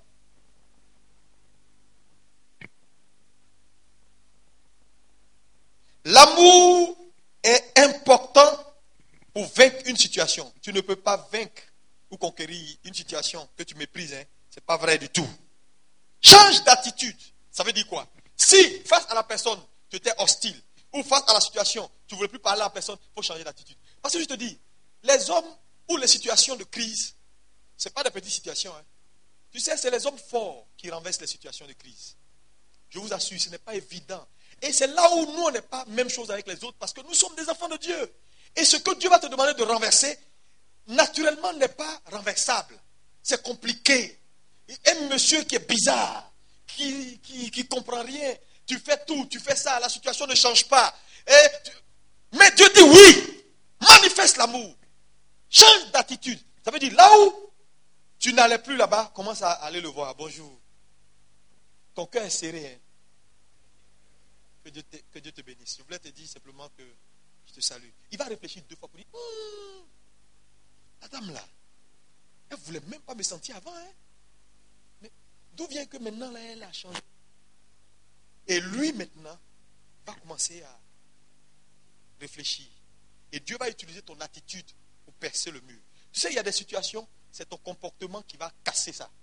L'amour est important pour vaincre une situation. Tu ne peux pas vaincre ou conquérir une situation que tu méprises. Hein? Ce n'est pas vrai du tout. Change d'attitude. Ça veut dire quoi? Si face à la personne, tu étais hostile, ou face à la situation, tu ne voulais plus parler à la personne, il faut changer d'attitude. Parce que je te dis, les hommes ou les situations de crise, ce n'est pas des petites situations. Hein. Tu sais, c'est les hommes forts qui renversent les situations de crise. Je vous assure, ce n'est pas évident. Et c'est là où nous, on n'est pas même chose avec les autres, parce que nous sommes des enfants de Dieu. Et ce que Dieu va te demander de renverser, naturellement, n'est pas renversable. C'est compliqué. Un monsieur qui est bizarre, qui qui, qui comprend rien, tu fais tout, tu fais ça, la situation ne change pas. Et tu... Mais Dieu dit oui, manifeste l'amour. Change d'attitude. Ça veut dire, là où tu n'allais plus là-bas, commence à aller le voir. Bonjour. Ton cœur est serré. Hein? Que, Dieu te, que Dieu te bénisse. Je voulais te dire simplement que je te salue. Il va réfléchir deux fois pour dire, hum, la dame là, elle ne voulait même pas me sentir avant. Hein? Mais d'où vient que maintenant là, elle a changé? Et lui maintenant va commencer à réfléchir. Et Dieu va utiliser ton attitude pour percer le mur. Tu sais, il y a des situations, c'est ton comportement qui va casser ça.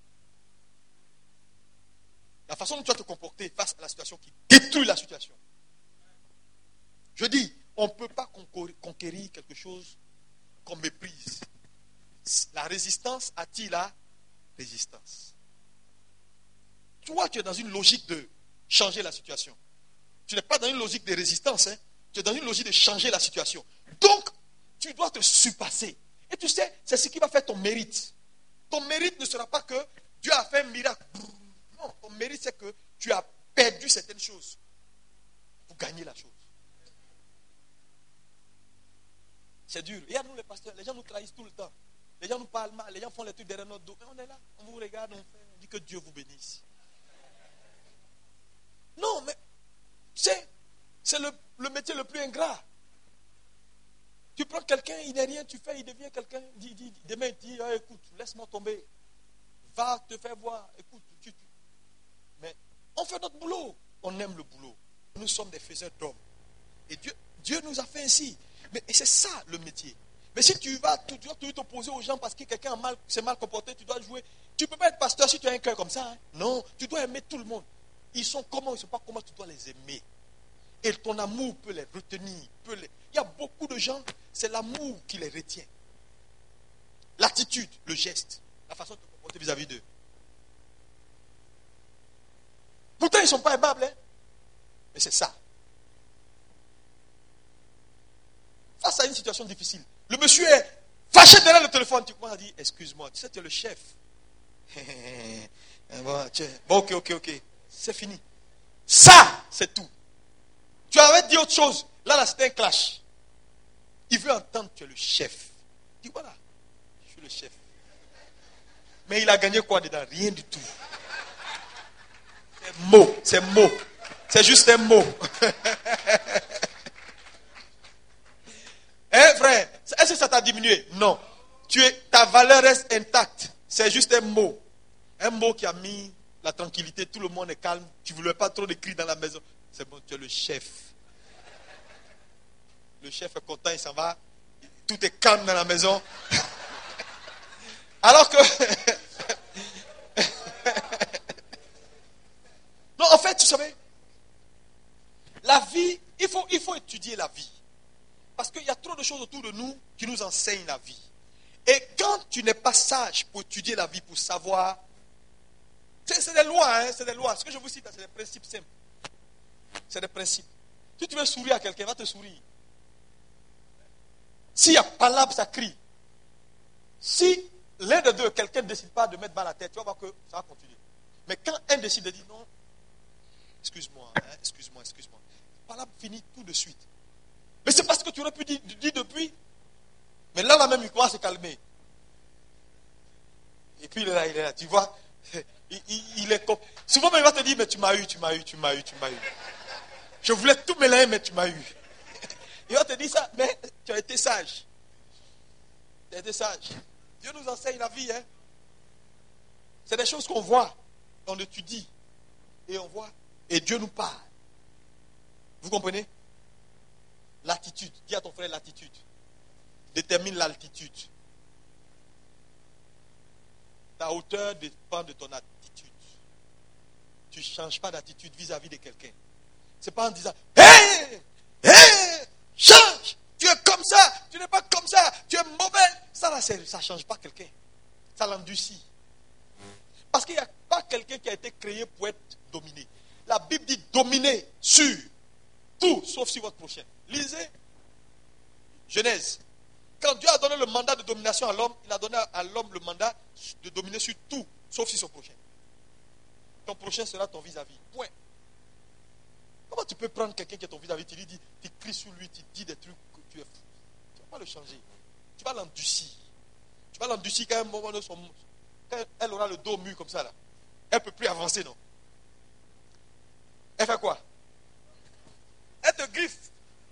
La façon dont tu vas te comporter face à la situation qui détruit la situation. Je dis, on ne peut pas conquérir quelque chose qu'on méprise. La résistance attire la résistance. Toi, tu es dans une logique de changer la situation. Tu n'es pas dans une logique de résistance. Hein? Tu es dans une logique de changer la situation. Donc, tu dois te surpasser. Et tu sais, c'est ce qui va faire ton mérite. Ton mérite ne sera pas que Dieu a fait un miracle. Non, ton mérite, c'est que tu as perdu certaines choses pour gagner la chose. C'est dur. Regarde nous les pasteurs, les gens nous trahissent tout le temps. Les gens nous parlent mal, les gens font les trucs derrière notre dos. Mais on est là, on vous regarde, on, fait, on dit que Dieu vous bénisse. Non, mais c'est, c'est le, le métier le plus ingrat. Tu prends quelqu'un, il n'est rien, tu fais, il devient quelqu'un. Dis, dis, demain, il dit, oh, écoute, laisse-moi tomber. Va te faire voir. Écoute, tu, tu. Mais on fait notre boulot. On aime le boulot. Nous sommes des faiseurs d'hommes. Et Dieu, Dieu nous a fait ainsi. Mais et c'est ça le métier. Mais si tu vas, tu dois toujours t'opposer aux gens parce que quelqu'un mal, s'est mal comporté, tu dois jouer. Tu ne peux pas être pasteur si tu as un cœur comme ça. Hein? Non, tu dois aimer tout le monde. Ils sont comment, ils ne sont pas comment, tu dois les aimer. Et ton amour peut les retenir. Peut les... Il y a beaucoup de gens, c'est l'amour qui les retient. L'attitude, le geste, la façon de te comporter vis-à-vis d'eux. Pourtant, ils ne sont pas aimables. Hein? Mais c'est ça. Face à une situation difficile, le monsieur est fâché derrière le téléphone. Tu commences à dire, excuse-moi, tu sais, tu es le chef. Bon, bon, ok, ok, ok. C'est fini. Ça, c'est tout. Tu avais dit autre chose. Là, là, c'était un clash. Il veut entendre que tu es le chef. Il dit, voilà, je suis le chef. Mais il a gagné quoi dedans? Rien du tout. C'est mot, c'est mot. C'est juste un mot. Hein, frère, est-ce que ça t'a diminué? Non. Tu es, ta valeur reste intacte. C'est juste un mot. Un mot qui a mis la tranquillité. Tout le monde est calme. Tu ne voulais pas trop de cris dans la maison. C'est bon, tu es le chef. Le chef est content, il s'en va. Tout est calme dans la maison. Alors que... non, en fait, tu savais, la vie, il faut, il faut étudier la vie. Parce qu'il y a trop de choses autour de nous qui nous enseignent la vie. Et quand tu n'es pas sage pour étudier la vie, pour savoir, c'est, c'est des lois, hein, c'est des lois. Ce que je vous cite, c'est des principes simples. C'est des principes. Si tu veux sourire à quelqu'un, va te sourire. S'il y a palabre, ça crie. Si l'un des deux, quelqu'un ne décide pas de mettre bas la tête, tu vas voir que ça va continuer. Mais quand un décide de dire non, excuse-moi, hein, excuse-moi, excuse-moi, palabre finit tout de suite. Mais c'est parce que tu aurais pu dire, dire depuis. Mais là, là même, il commence à se calmer. Et puis il est là, il est là, tu vois. Il, il, il est comme... Souvent, il va te dire, mais tu m'as eu, tu m'as eu, tu m'as eu, tu m'as eu. Je voulais tout mêler, mais tu m'as eu. Il va te dire ça, mais tu as été sage. Tu as été sage. Dieu nous enseigne la vie. Hein? C'est des choses qu'on voit, on étudie, et on voit, et Dieu nous parle. Vous comprenez? L'attitude. Dis à ton frère l'attitude. Détermine l'altitude. Ta hauteur dépend de ton attitude. Tu ne changes pas d'attitude vis-à-vis de quelqu'un. Ce n'est pas en disant hé, hé, change, tu es comme ça, tu n'es pas comme ça, tu es mauvais. Ça là, ça ne change pas quelqu'un. Ça l'endurcit. Parce qu'il n'y a pas quelqu'un qui a été créé pour être dominé. La Bible dit dominer sur tout, sauf sur votre prochain. Lisez Genèse. Quand Dieu a donné le mandat de domination à l'homme, il a donné à l'homme le mandat de dominer sur tout, sauf sur son prochain. Ton prochain sera ton vis-à-vis. Point. Comment tu peux prendre quelqu'un qui est ton vis-à-vis, tu lui dis, tu cries sur lui, tu dis des trucs que tu es fou. Tu ne vas pas le changer. Tu vas l'endurcir. Tu vas l'endurcir quand, un moment de son, quand elle aura le dos mûr comme ça, là. Elle ne peut plus avancer, non? Elle fait quoi? Elle te griffe.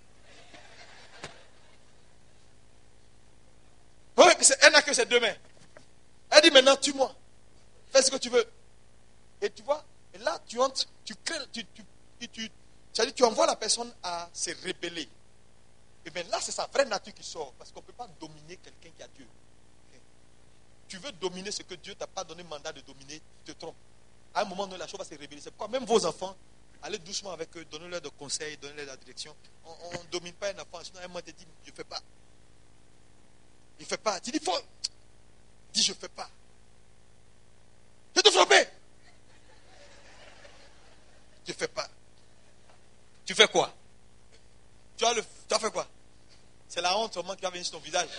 Oui, elle n'a que ses deux mains. Elle dit maintenant, tue-moi. Fais ce que tu veux. Et tu vois, et là, tu entres, tu crées, tu, tu, tu, tu, c'est-à-dire, tu envoies la personne à se rebeller. Et bien là, c'est sa vraie nature qui sort. Parce qu'on ne peut pas dominer quelqu'un qui a Dieu. Tu veux dominer ce que Dieu ne t'a pas donné mandat de dominer, tu te trompes. À un moment donné, la chose va se révéler. C'est pourquoi même vos enfants, allez doucement avec eux, donnez-leur des conseils, donnez-leur la direction. On ne domine pas un enfant, sinon un moment te dit, je ne fais pas. Il ne fait pas. Tu dis, faut. Dis, je ne fais pas. Je vais te frapper. Tu ne fais pas. Tu fais quoi? Tu as, le, tu as fait quoi? C'est la honte seulement qui va venir sur ton visage.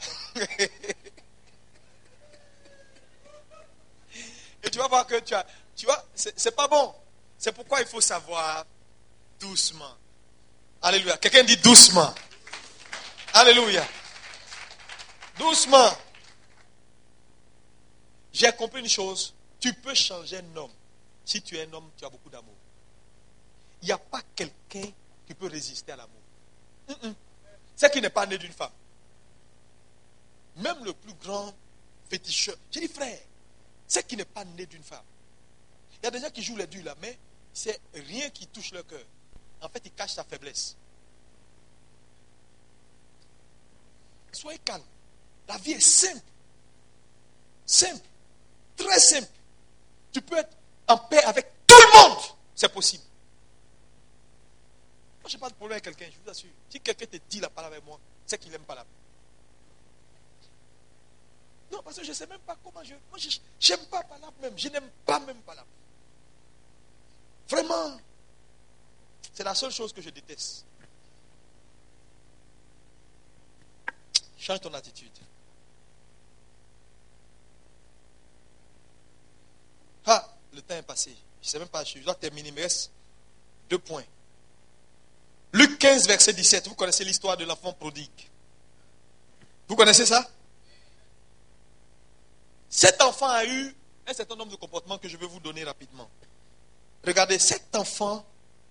Et tu vas voir que tu as, Tu vois, c'est, c'est pas bon. C'est pourquoi il faut savoir doucement. Alléluia. Quelqu'un dit doucement. Alléluia. Doucement. J'ai compris une chose. Tu peux changer un homme. Si tu es un homme, tu as beaucoup d'amour. Il n'y a pas quelqu'un qui peut résister à l'amour. Mm-mm. C'est qui n'est pas né d'une femme. Même le plus grand féticheur. J'ai dit frère, c'est qui n'est pas né d'une femme. Il y a des gens qui jouent les durs là, mais c'est rien qui touche leur cœur. En fait, ils cachent sa faiblesse. Soyez calme. La vie est simple. Simple. Très simple. Tu peux être en paix avec tout le monde. C'est possible. Moi, je n'ai pas de problème avec quelqu'un, je vous assure. Si quelqu'un te dit la parole avec moi, c'est qu'il n'aime pas la paix. Non, parce que je ne sais même pas comment je... Moi, je n'aime pas parler même. Je n'aime pas même parler. Vraiment. C'est la seule chose que je déteste. Change ton attitude. Ah, le temps est passé. Je ne sais même pas, je dois terminer. Il me reste deux points. Luc quinze, verset dix-sept. Vous connaissez l'histoire de l'enfant prodigue. Vous connaissez ça? Cet enfant a eu un certain nombre de comportements que je vais vous donner rapidement. Regardez, cet enfant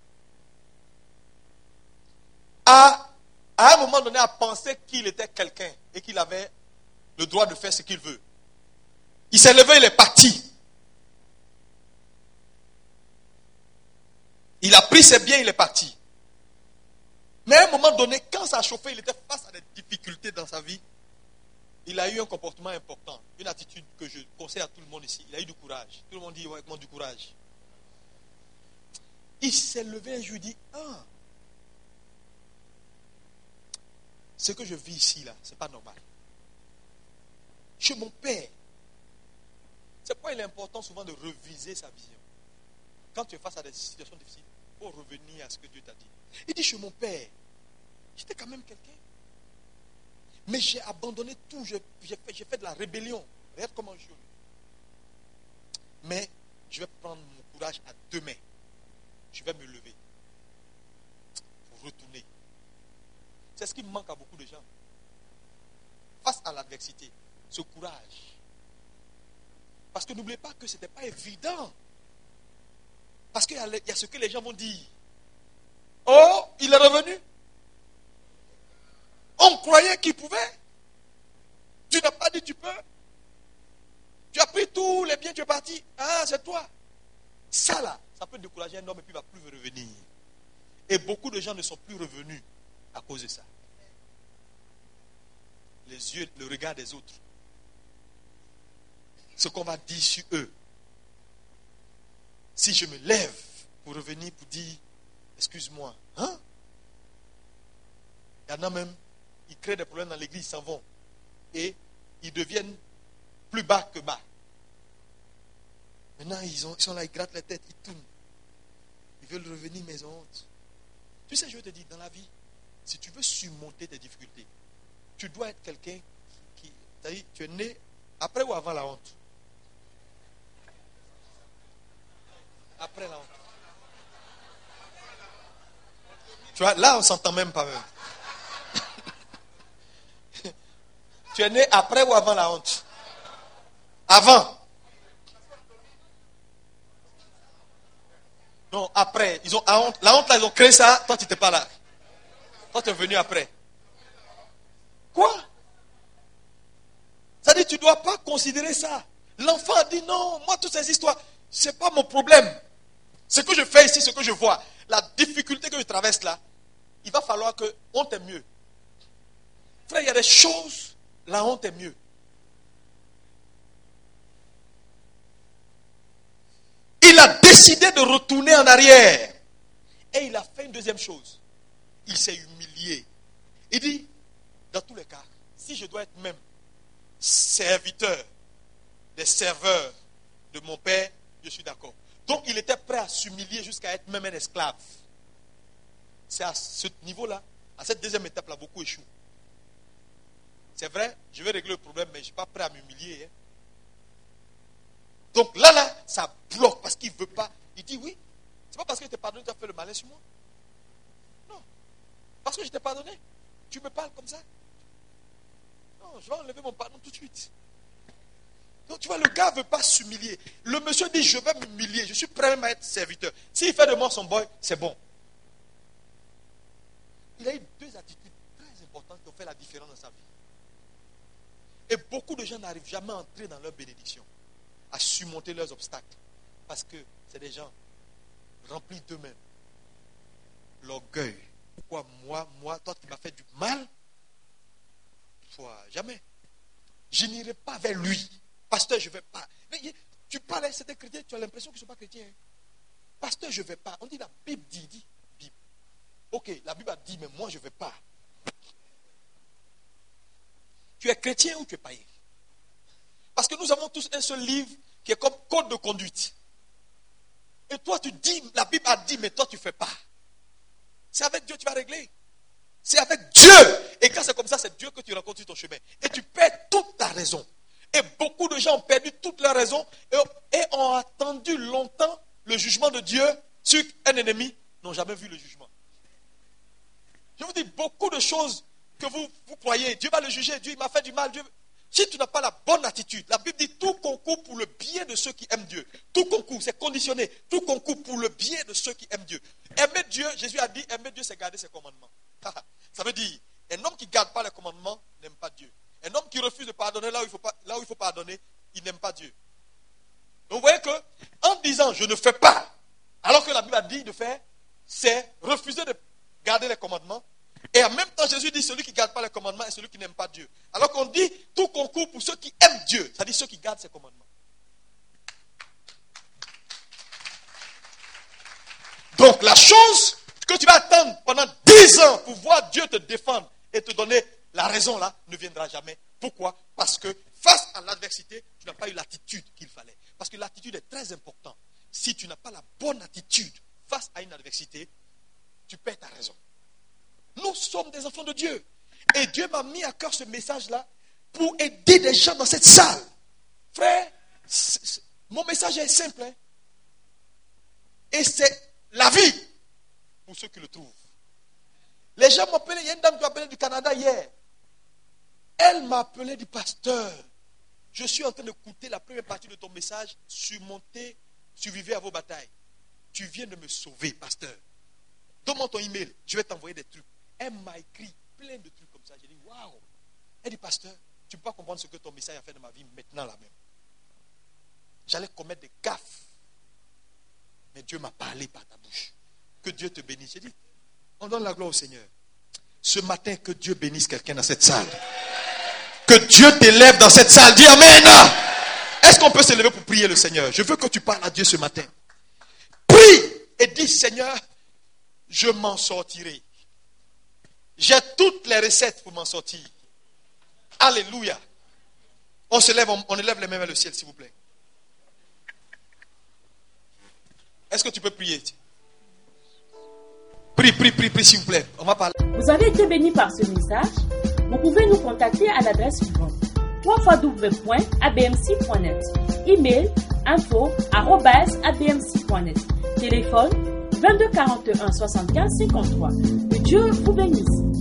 a, à un moment donné, a pensé qu'il était quelqu'un et qu'il avait le droit de faire ce qu'il veut. Il s'est levé, il est parti. Il a pris ses biens, il est parti. Mais à un moment donné, quand ça a chauffé, il était face à des difficultés dans sa vie. Il a eu un comportement important, une attitude que je conseille à tout le monde ici. Il a eu du courage. Tout le monde dit ouais, avec moi du courage. Il s'est levé et je lui dis, ah, ce que je vis ici, là, c'est pas normal. Chez mon père, c'est pourquoi il est important souvent de reviser sa vision. Quand tu es face à des situations difficiles, il faut revenir à ce que Dieu t'a dit. Il dit, chez mon père, j'étais quand même quelqu'un. Mais j'ai abandonné tout, j'ai, j'ai, fait, j'ai fait de la rébellion. Regarde comment je suis. Mais je vais prendre mon courage à deux mains. Je vais me lever pour retourner. C'est ce qui manque à beaucoup de gens. Face à l'adversité, ce courage. Parce que n'oubliez pas que ce n'était pas évident. Parce qu'il y a, il y a ce que les gens vont dire. Oh, il est revenu. On croyait qu'il pouvait. Tu n'as pas dit tu peux. Tu as pris tous les biens, tu es parti. Ah, c'est toi. Ça là, ça peut décourager un homme et puis il ne va plus revenir. Et beaucoup de gens ne sont plus revenus à cause de ça. Les yeux, le regard des autres. Ce qu'on va dire sur eux. Si je me lève pour revenir pour dire, excuse-moi, hein? Il y en a même, ils créent des problèmes dans l'église, ils s'en vont. Et ils deviennent plus bas que bas. Maintenant, ils, ont, ils sont là, ils grattent la tête, ils tournent. Ils veulent revenir, mais ils ont honte. Tu sais, je te dis, dans la vie, si tu veux surmonter tes difficultés, tu dois être quelqu'un qui, c'est-à-dire, tu es né après ou avant la honte? Après la honte. Tu vois, là, on ne s'entend même pas même. Tu es né après ou avant la honte? Avant. Non, après. Ils ont la honte. La honte, là, ils ont créé ça. Toi, tu n'étais pas là. Toi, tu es venu après. Quoi? Ça dit, tu ne dois pas considérer ça. L'enfant a dit non, moi, toutes ces histoires, ce n'est pas mon problème. Ce que je fais ici, ce que je vois, la difficulté que je traverse là, il va falloir que honte est mieux. Frère, il y a des choses, la honte est mieux. Il a décidé de retourner en arrière. Et il a fait une deuxième chose. Il s'est humilié. Il dit, dans tous les cas, si je dois être même serviteur des serveurs de mon père, je suis d'accord. Donc il était prêt à s'humilier jusqu'à être même un esclave. C'est à ce niveau-là, à cette deuxième étape-là, beaucoup échouent. C'est vrai, je vais régler le problème, mais je ne suis pas prêt à m'humilier. Hein. Donc là, là, ça bloque parce qu'il ne veut pas. Il dit oui. C'est pas parce que je t'ai pardonné que tu as fait le malin sur moi. Non. Parce que je t'ai pardonné. Tu me parles comme ça. Non, je vais enlever mon pardon tout de suite. Donc tu vois, le gars ne veut pas s'humilier. Le monsieur dit, je vais m'humilier. Je suis prêt même à être serviteur. S'il fait de moi son boy, c'est bon. Il a eu deux attitudes très importantes qui ont fait la différence dans sa vie. Et beaucoup de gens n'arrivent jamais à entrer dans leur bénédiction, à surmonter leurs obstacles. Parce que c'est des gens remplis d'eux-mêmes. L'orgueil. Pourquoi moi, moi, toi qui m'as fait du mal, toi, jamais. Je n'irai pas vers lui. Pasteur, je ne vais pas. Mais tu parles à certains chrétiens, tu as l'impression qu'ils ne sont pas chrétiens. Pasteur, je ne vais pas. On dit la Bible dit, dit, Bible. Ok, la Bible a dit, mais moi je ne vais pas. Tu es chrétien ou tu es païen? Parce que nous avons tous un seul livre qui est comme code de conduite. Et toi tu dis, la Bible a dit, mais toi tu ne fais pas. C'est avec Dieu que tu vas régler. C'est avec Dieu. Et quand c'est comme ça, c'est Dieu que tu rencontres sur ton chemin. Et tu perds toute ta raison. Et beaucoup de gens ont perdu toute leur raison et, et ont attendu longtemps le jugement de Dieu sur un ennemi, n'ont jamais vu le jugement. Je vous dis, beaucoup de choses que vous, vous croyez, Dieu va le juger, Dieu il m'a fait du mal. Dieu... Si tu n'as pas la bonne attitude, la Bible dit tout concourt pour le bien de ceux qui aiment Dieu. Tout concourt, c'est conditionné. Tout concourt pour le bien de ceux qui aiment Dieu. Aimer Dieu, Jésus a dit, aimer Dieu, c'est garder ses commandements. Ça veut dire, un homme qui ne garde pas les commandements n'aime pas Dieu. Un homme qui refuse de pardonner là où il faut, pas, là où il faut pardonner, il n'aime pas Dieu. Donc vous voyez que, en disant je ne fais pas, alors que la Bible a dit de faire, c'est refuser de garder les commandements. Et en même temps, Jésus dit celui qui ne garde pas les commandements est celui qui n'aime pas Dieu. Alors qu'on dit tout concourt pour ceux qui aiment Dieu, c'est-à-dire ceux qui gardent ses commandements. Donc la chose que tu vas attendre pendant dix ans pour voir Dieu te défendre et te donner la raison là, ne viendra jamais. Pourquoi? Parce que face à l'adversité, tu n'as pas eu l'attitude qu'il fallait. Parce que l'attitude est très importante. Si tu n'as pas la bonne attitude face à une adversité, tu perds ta raison. Nous sommes des enfants de Dieu. Et Dieu m'a mis à cœur ce message-là pour aider des gens dans cette salle. Frère, c'est, c'est, mon message est simple. Hein? Et c'est la vie pour ceux qui le trouvent. Les gens m'appelaient, il y a une dame qui m'a appelé du Canada hier. Elle m'a appelé du pasteur. Je suis en train d'écouter la première partie de ton message. Surmonter, survivre à vos batailles. Tu viens de me sauver, pasteur. Donne-moi ton email, je vais t'envoyer des trucs. Elle m'a écrit plein de trucs comme ça. J'ai dit, waouh. Elle dit, pasteur, tu ne peux pas comprendre ce que ton message a fait dans ma vie maintenant là même. J'allais commettre des gaffes. Mais Dieu m'a parlé par ta bouche. Que Dieu te bénisse. J'ai dit, on donne la gloire au Seigneur. Ce matin, que Dieu bénisse quelqu'un dans cette salle. Que Dieu t'élève dans cette salle. Dis amen. Est-ce qu'on peut s'élever pour prier le Seigneur? Je veux que tu parles à Dieu ce matin. Prie et dis, Seigneur, je m'en sortirai. J'ai toutes les recettes pour m'en sortir. Alléluia. On se lève, on, on élève les mains vers le ciel, s'il vous plaît. Est-ce que tu peux prier? Prie, prie, prie, prie, s'il vous plaît. On va parler. Vous avez été bénis par ce message? Vous pouvez nous contacter à l'adresse suivante: w w w point a b m c point net. Email info arobase a b m c point net. Téléphone vingt-deux quarante et un soixante-quinze cinquante-trois. Que Dieu vous bénisse.